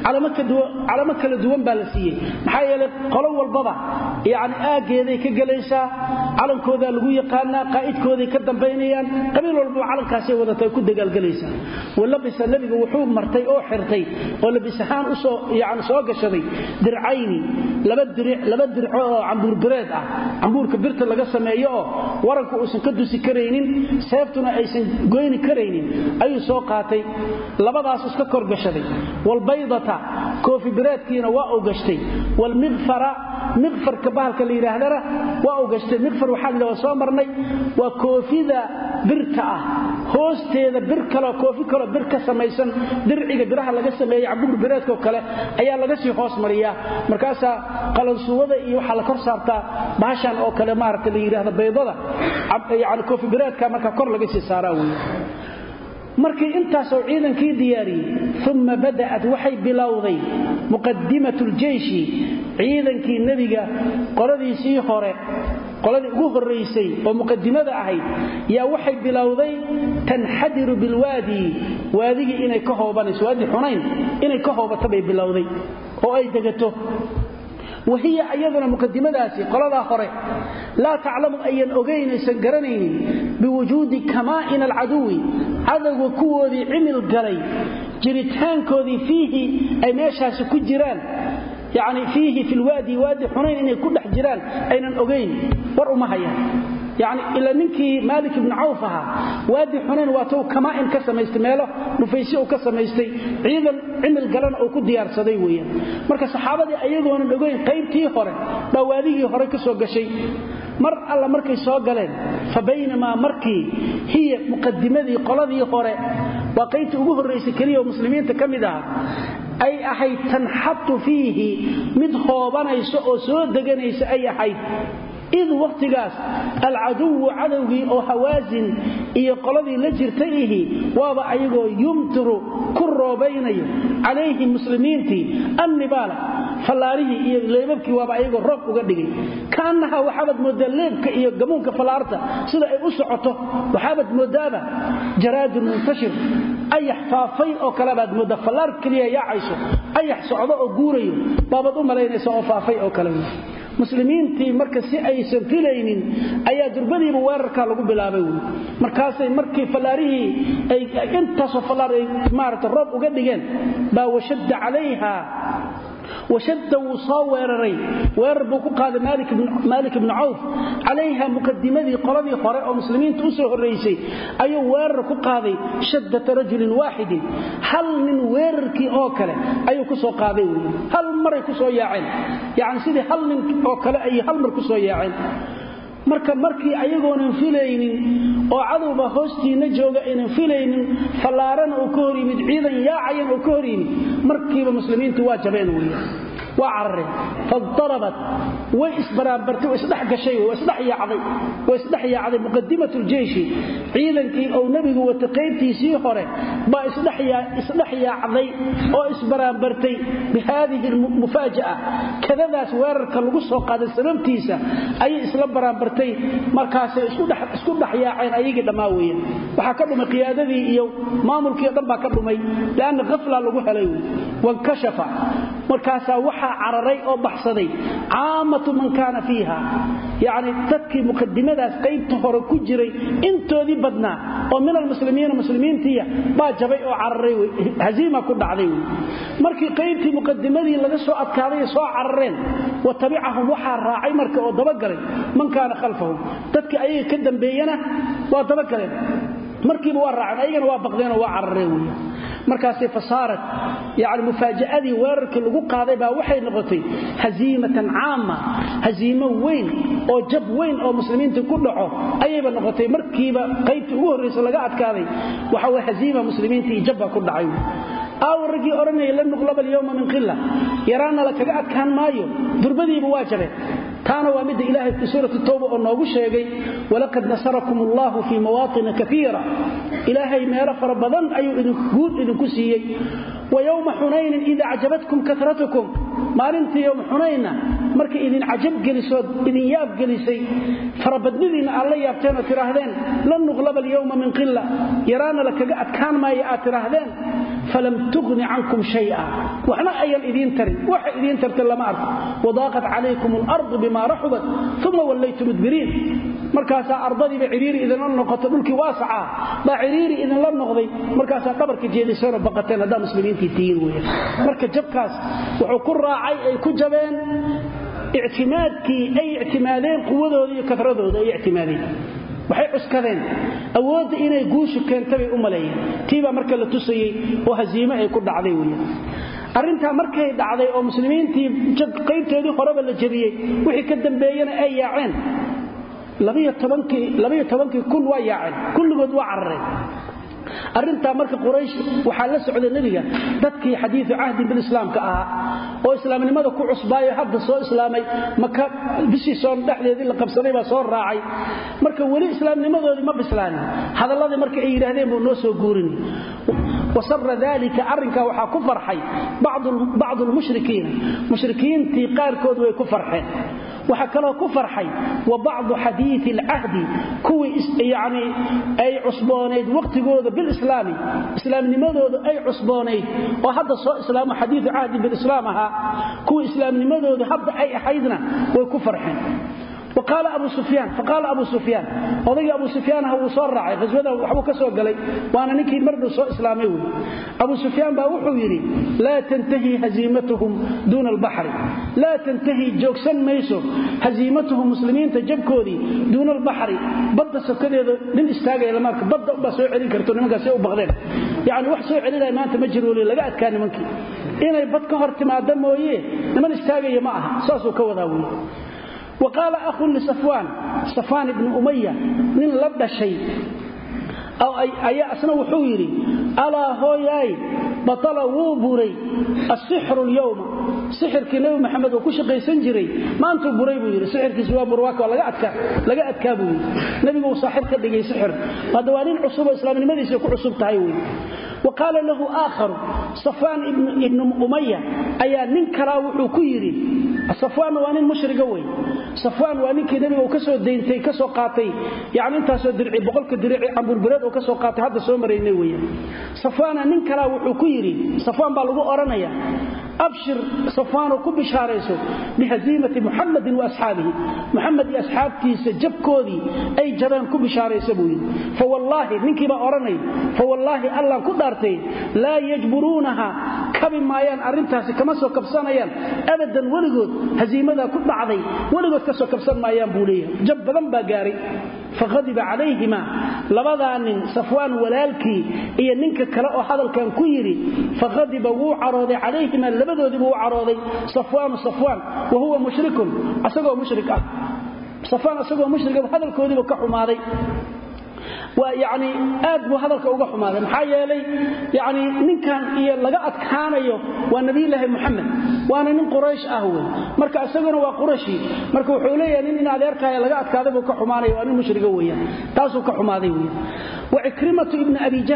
على مكة دوان بالسيه maxaa yeelay qolo walbaba yaani aageeday ka galaysaa calankooda lagu yaqaan qaa'idkooda ka dambeynayaan qabiil walba calankaasay wadatay ku dagaalgalaysaa walabisa nabiga wuxuu martay oo xirtay oo labisahaan u soo yaani soo gashaday dircayni laba dirco oo cambuur bireed cambuurka birta laga sameeyo oo waranku uusan ka dusi kareynin seeftuna aysan goyni kareynin ayuu soo qaatay labadaas iska kor gashay والبيضة كوفي برادكينا وأوغشتي والمغفر كبالك اللي يراهدره وأوغشتي مغفر وحال لو صامرني وكوفي ذا بركة هوستي ذا بركة لو كوفي كلا بركة سميسان درعي براها لغا سميي عبور برادك وكلا ايا لغا سي هوس مريا markaasa qalansuwada iyo waxa la kor saartaa baashan oo kale maartay la yiraahdo beydada yaani koofi baraadka marka kor laga sii saaraa weey markii intaas oo ciidankii diyaariyay thumma bada'at waxay bilowday muqaddimatul jayshi ciidankii nabiga qoladiisii hore qoladii ugu horeysay oo muqaddimada ahayd yaa waxay bilowday tanhadiru bil waadigi inay ka hoobanayso waadi xunayn inay ka hoobato bay bilowday oo ay degato وهي أيضا مقدمتها قلدا خره لا تعلم أي أغين سنقرنين بوجود كمائن العدو عدو كوذي عمل قري جريتان كوذي فيه أي ماشاس كجران يعني فيه في الوادي وادي حنين إن كل حجران أين أغين ورأوا مهيا يعني إلا ننكي مالك بن عوفها وادي حنين واتو كمائن كسميستي ميلو نفيسي أو كسميستي عيدا عمل قلن أو كديار صديويا مركا صحابة أيضا نقولين قيبتي هوري بواديه هوري كسوق شيء مر الله مركي سوق قلن فبينما مركي هي مقدمة قلدي هوري وقيت أبوه الرئيس الكريم ومسلمين تكمدها أي أحد تنحط فيه مدخوبانيس أو سودقانيس أي أحد إذ وقت قاس العدو عدوي أو حوازن إيا قلدي لجرتئه وابا أيقو يمتر كرو بيني عليه المسلمين تي النبالة فلاره إيا ليبكي وابا أيقو رب وقدقي كأنها وحابد مدلبك إيا قمونك فلارته سيدا أسعته وحابد مدابة جراد منتشر أي حفافي أو كلابات مدى فلار كليا يعيشو أي حسعضاء قوريو بابا دوما لين يسعو فافي أو كلابات muslimiintii marka si aysan filaynin ayaa durbadiiba weerarka lagu bilaabay markaasay markii falaarihi ay intaas oo falaar ay maarta roob uga dhigeen baa washadda calayha وشد وصاورري ويربو قال مالك بن عوف عليها مقدمه قلبي قراء مسلمين توسو الرئيسي اي ويرر قادي شدة رجل واحد هل من ويركي او كله اي كسو قادي هل مره كسو ياعين يعني سيدي هل من او كله اي هل مره كسو ياعين markii ayagoon filaynin oo cadowba hoostiina jooga inaan filaynin falaaran oo ka hor yimid ciidan yaacayan oo ka hor yimid markiiba muslimiintu waa jabeen weeyaan وعرّ فاضطربت وإسبرابرت وإصدح قشي وإصدح يعضي مقدمة الجيش عيدنكي أو نبي وتقيبتي سيحره با إصدح يعضي وإسبرابرتي بهذه المفاجأة كذا سوارك القصة وقاد السلام تيسا أي إسلام برابرتي مركاسة إصدح يعين أيك دماوية وحكروا من قيادة إيو ما ملكي يطبع كروا مي لأن غفلة لقوها ليو وانكشف مركاسة عرري أو بحصدي عامة من كان فيها يعني تذكي مقدمة قيبت فركو جري انتو ذي بدنا ومن المسلمين تيا باجبي أو عرري هزيمة كد عليه مركي قيبتي مقدمة ذي لغسوا أبكاري سوا عررين وتبعهم وحا الراعي مركي أو دبقري من كان خلفهم تذكي أي كدن بينا ودبقري مركي بوارعين أيضا وابقدين وعررين markaasay fasaarat yaani mufaaja'adii weerarka lagu qaaday baa waxay noqotay haziimatan caama haziimo weyn oo jab weyn oo muslimiinta ku dhaco ayayba noqotay markiiba qaybtii ugu horeysay laga adkaaday waxa way haziima muslimiinta jabba ku dhacay awrigi oranay la nuqlaba yawma min qilla yaraana la kaga adkaan maayo durbadiiba waa jabay taana waa mid ilaahay fi suuratu tawba oo noogu sheegay walaqad nasarakumullahu fi mawaatin kathira ilaahay meelo fara badan ayuu idinku siiyay wa yawma hunayn idha ajabatkum kathratukum maalintii yawm hunayna markii idin ajab geliso idin yaab gelisay farabadnidiina alla yaabteen oo tiraahdeen lan nuqlaba yawma min qilla yaraana la kaga adkaan maayo aad tiraahdeen falam tughni ankum shay'a waxna ayal idin tari waxa idin tarta lama arko wadaaqat alaykum al-ard bima rahabat thumma wallaytum mudbirin markaasa ardadii ciriiri idan noqoto dhulkii waasaca ba ciriiri idan la noqday markaasa dhabarka jeedisay baqateen hada muslimiintii tiin weeyaan marka jabkaas wuxuu ku raacay ay ku jabeen i'timaadkii ay i'timaadeen quwadooda iyo kafradooda ay i'timaadeen waxay cuskadeen awood inay guushu keentay u maleeyeen tiiba marka la tusayay oo haziimo ay ku dhacday weeyaan arinta markay dhacday oo muslimiintii qaybtoodii horeba la jabiyay wixii ka dambeeyana ay yaaceen 12 kun waa yaaceen kulligood waa carareen arinta marka quraysh waxa la socday nabiga dadkii xadiisu ahdi bil islaamka ah oo islaamnimada ku cusbaayo hadda soo islaamay maka bishii soo dhaxdeedii la qabsaday ba soo raacay marka wali islaamnimadoodii ma bislaan hadalladii marka ay yiraahdeen buu noo soo guurin وصر ذلك أرنك وحا كفر حي بعض المشركين تيقار كود ويكفر حي وحكلا كفر حي وبعض حديث العهد كوي يعني أي عصبانيد وقت قود بالإسلامي إسلام لماذا أي عصبانيد وهذا إسلام حديث عهد بالإسلامها كوي إسلام لماذا هذا أي حيدنا ويكفر حي وقال أبو سفيان وضي أبو سفيان هو صرع غزوته وحبو كسو قلي وأنا نكي مرد سوء إسلامي أبو سفيان باوحو يري لا تنتهي هزيمتهم دون البحر لا تنتهي جوكسن ميسو هزيمتهم مسلمين تجبكودي دون البحر بدا سكديده nin istaaga ila marka badda ba soo celin karto nimankaas ay u baqdeen yaani wax soo celinay maanta ma jiro laga adkaa nimankii inay bad ka hor timaado mooyee niman istaagaya ma aha saasoo ka wada weey وقال اخو لصفوان ابن اميه nin la dhashay أو أي أسنى وحويري ألا هوياي بطل وبوري السحر اليوم سحر كنبي محمد وكش قيسنجري ما أنتم بري بويري سحر كسوا برواك ولا قعد كابوي نبي وصاحب كدقي سحر هذوانين عصوبة إسلام لماذا يكون عصوبة تايوي وقال له آخر صفوان ابن أمية أي ننكرا وحكيري صفوان وانين مشرقوي صفوان وانين كنبي وكسو دينتي كسو قاطي يعني انت سو درعي بقولك درعي عبر البلاد وكسو قاطي هذا سو مريني ويا صفوان ننكرا وحكيري صفوان با لو اورانيا أبشر صفوان وكبشاريسو بهزيمة محمد وأصحابه محمد أصحابتي سجب كودي أي جبان كبشاريسو فوالله منك با أوراني فوالله الله كدارتي لا يجبرونها كبي مايان أرنتاس كما سو كبسانيان أبدا ولغود هزيمة كدعضي ولغود كسو كبسان مايان بوليه جب ذنبا قاري فغضب عليهما لبضان صفوان ولالكي إيا ننك كلاء حضر كان كيري فغضب وعراضي عليهما لبدود وعراضي صفوان وهو مشرك أسقوا مشرك صفوان أسقوا مشرك وهذا الكودي وكحماضي ويعني آدبوا هذا الكوغا حمادا محايا لي يعني من كان إيا لقاءت كانيو والنبي الله محمد وانا من قريش أهوي مركا أساقنا وقرشي مركا وحوليا نين علياركا لقاءت كاذبوا كحمادا وانا مشرقويا تاسوا كحماديويا وعكرمة ابن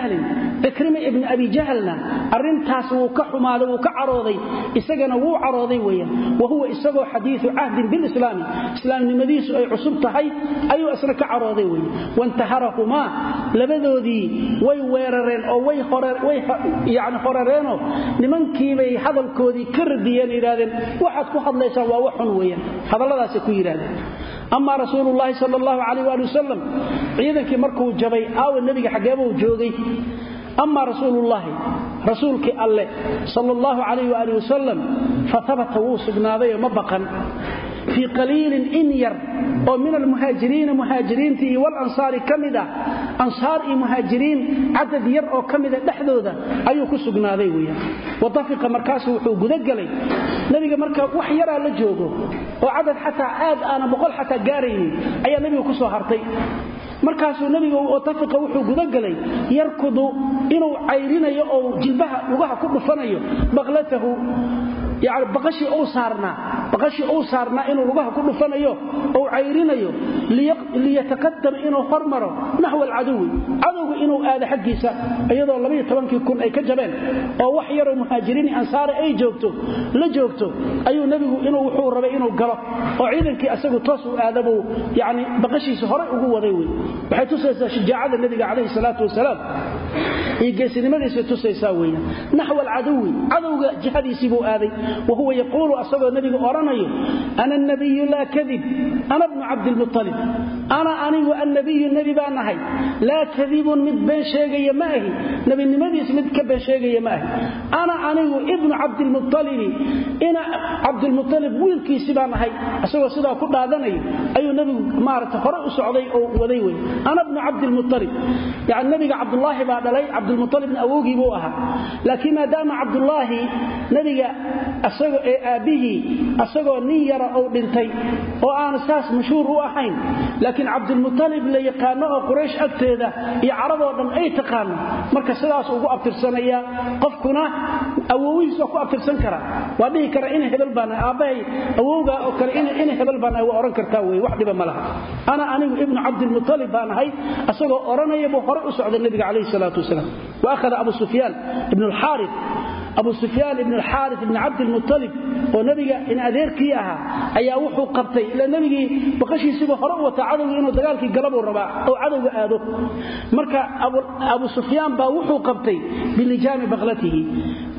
ابن أبي جهلنا أرنتاس وكحمادا وكعراضي إساقنا وعراضي ويا وهو إساقو حديث عهد بالإسلام إسلام نمديس أي عصبتهي أي أسنك عراضي ويا وانتهرهما labadoodii way weerareen oo way horareen nimankii bay hadalkoodii ka radiyeen yiraahdeen waxaad ku hadlaysaa waa wax xun weeyaan hadalladaas ku yiraahdeen amma rasuulullaahi sallallahu alayhi wa sallam ciidankii markuu jabay nabiga xageebuu joogay amma rasuulullaahi rasuulkii alle sallallahu alayhi wa sallam fathabata wusqnaaday ma baqan في قليل إنير ومن المهاجرين والأنصار كمدة أنصار مهاجرين عدد يرأوا كمدة دحدوذا أيو كسقنا ذيويا وطفق مركاسه وحوق ذقلي نبي مركا وحيرا لجوغو وعدد حتى أنا بقول حتى قاريني أي نبي كسو هرطي markaasuu nabiga oo tafiqa wuxuu gudagalay yarkudu inuu cayrinayo oo jilbaha lugaha ku dhufanayo baqlatahu yaani baqashi oo saarna inuu lugaha ku dhufanayo oo cayrinayo liyataqaddam inuu hormaro nahwa al-aduwi inuu aado xaqiisa iyadoo 12 kun ay ka jabeen oo wax yar oo muhaajiriin ansaar ay joogto ayuu nabigu inuu wuxuu rabay inuu galo oo ciidankii asagu toos u aadabo yaani baqashiisa hore ugu waday waxay tusaysaa shajaacada nabiga calayhi salaatu wasalaam iyo geesinimadiisa tusaysaa weeyaan nahwa al-aduwi adawga jihadiisii buu aaday وهو يقول أصدق النبي أرانيه أنا النبي لا كذب أنا ابن عبد المطلب أنا النبي بانهي لا كذب مد بين شيء ماهي نبي النبي مد كبين شيء ماهي أنا ابن عبد المطلب إنا عبد المطلب ويلكي سبانهي أصدق صدا كل هذا أي نبي مارت فرق سعودي أو وذيوي أنا ابن عبد المطلب يعني النبي عبد الله بعد لي عبد المطلب أوجي بوها لكن ما دام عبد الله نبي asagoo aabihi asagoo nin yara oo dhintay oo aan saas mashhuur u ahayn laakiin Abdul Muttalib la yaqaan oo Quraysh agteeda iyo Carab oo dhan ay taqaan marka sidaas ugu abtirsanaya qofkuna awoowiisa ku abtirsan kara waa dhihi kara in hebel baan aabahay awowga oo kale in hebel baan ay oran kartaa way wax dhiba malaha anigu ibn Abdul Muttalib baan ahay asagoo oranaya buu hore u socday nabiga kaleey salaatu wasalaam wa akhada Abu Sufyan ibn al-Harith أبو سفيان بن الحارث بن عبد المطلب ونبي إن أذيركيها أي وحو قبتي إلى النبي بقشي سبه خروة عدو إنه دقالك قلبه الرباع أو عدو آده مركا أبو سفيان با وحو قبتي بلجام بغلته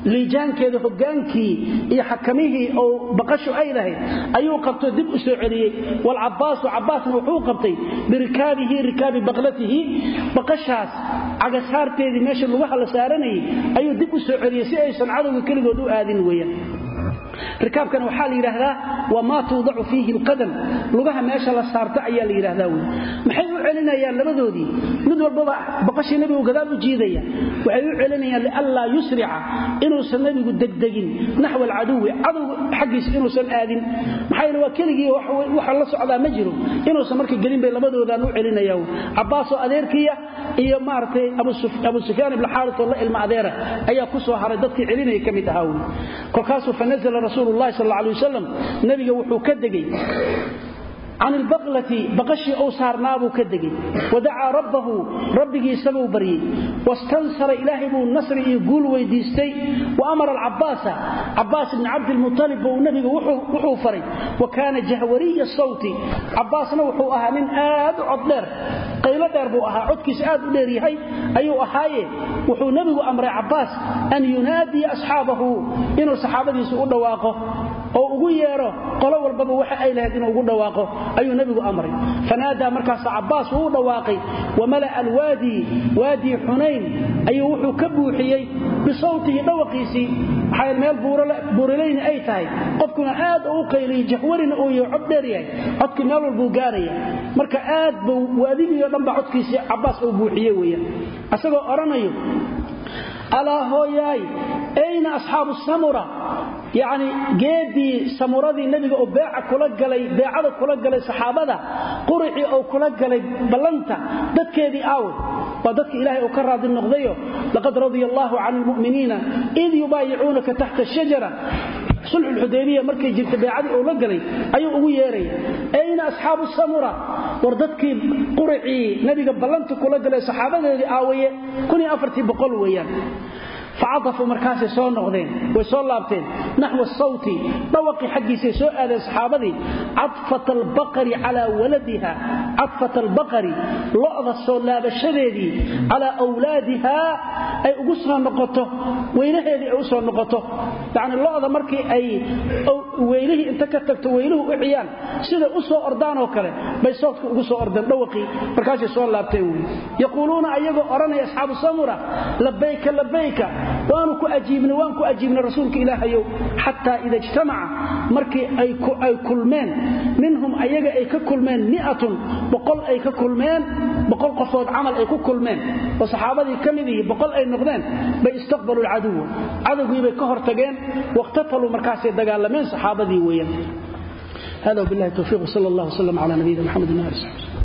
liijaankeeda hogaankii iyo xakamihii oo baqashu ay lahayd ayuu qabto dib u soo celiyay wal Abbaasna wuxuu qabtay birikaabihi rikaabi baqlatihi baqashaas agasaarteedii meesha lagu hala saaranay ayuu dib u soo celiyay si ay cadowga kaligood u aadin weeyaan rikaabkan waxa la yiraahdaa wama tuudacu fihi alqadam lugaha meesha la saarta ayaa la yiraahdaa way maxay u celinayaan labadoodii mid walba baqashii nabigu gadaal u jiidaya waxay u celinayaan li alla yusri'a inuu nabigu degdegin naxwa alcaduwi cadow xaqiis inuu san aadin maxay waa keligii waxa la socdaa ma jiro inuu markii galin bay labadoodan u celinayaan Abbaas oo adeerkiya iyo maartay Abu Sufyaan ibn Harith oo la ilma adeera ayaa ku soo haray dadkii celinay kamid ahaa kolkaas fanazala رسول الله صلى الله عليه وسلم نبي وحو كدغي عن البقلة بقشي أو صارنابو كدغي ودعا ربه سبو بري واستنصر إلهي بو النصر يقول ويديستي وأمر عباس بن عبد المطلب ونبي وحو فري وكان جهوري الصوت عباس نوحو أها من آد عضلر قيلة دربو أها عدكس آد ليريهي أيو أهاي وحو نبي أمر عباس أن ينادي أصحابه إنه صحابه سؤول دواقه أو أغيره قلوا والبابا وحا أي لهد إنه أغير دواقه أي نبي أمري فنادى مركز عباس وهو دواقي وملأ الوادي وادي حنين أي وحو كبوحيي بصوته دوقيسي حيال ميل بورلين أي تاي قفكنا آد أو قيلي جهورين أو يعبدري عدك ميل البوغارية مركز آد وادي يضنب عدكيسي عباس أو بوحيي ويا أسألوا أرانيو ألا هوياي أين أصحاب السمرة يعني جيدي سمرادي النبي او بيعه كula galay saxaabada qurxi oo kula galay balanta dadkeedii aawad waa dadka ilaahay oo ka raadi noqdayo laqad radiyallahu 'anil mu'minina id yubay'unaka tahta ash-shajara sulh al-hudaybiyah markay jirtay beecadii oo la galay ayuu ugu yeeray ayna asxaabu samura war dadkii qurxi nabiga balanta kula galay saxaabadeedii aawaye 1400 weeyaan فعطفوا مركاسي سو نقدين وسو لابتين نحو الصوت دوقي حقيسي سو ادن صحابتي عطفة البقر على ولدها عطفة البقر لعظ سو لابشديدي على اولادها اي ugu noqoto weynaheedii ay soo noqoto yani looda markii ay weynahi inta ka tagto weynuhu u ciyaan sida u soo ordaan oo kale bay soodka ugu soo ordaan dhawaqi markaasay soo laabtay yaquluuna ayaga oranay asxaabu samura labbayka وأنا كأجيبنا رسولك إلهي حتى إذا اجتمع مركي أي كلمان منهم أيجا أي ككلمان 100 بقول ككلمان بقول قصود عمل أي ككلمان وصحابتي كمذي بقول أي نقدان بيستقبلوا العدو بيكهر تجان واقتتلوا مركاسي الدجال من صحابتي ويا هذا وبالله التوفيق صلى الله وسلم على نبينا محمد وعلى آله وصحبه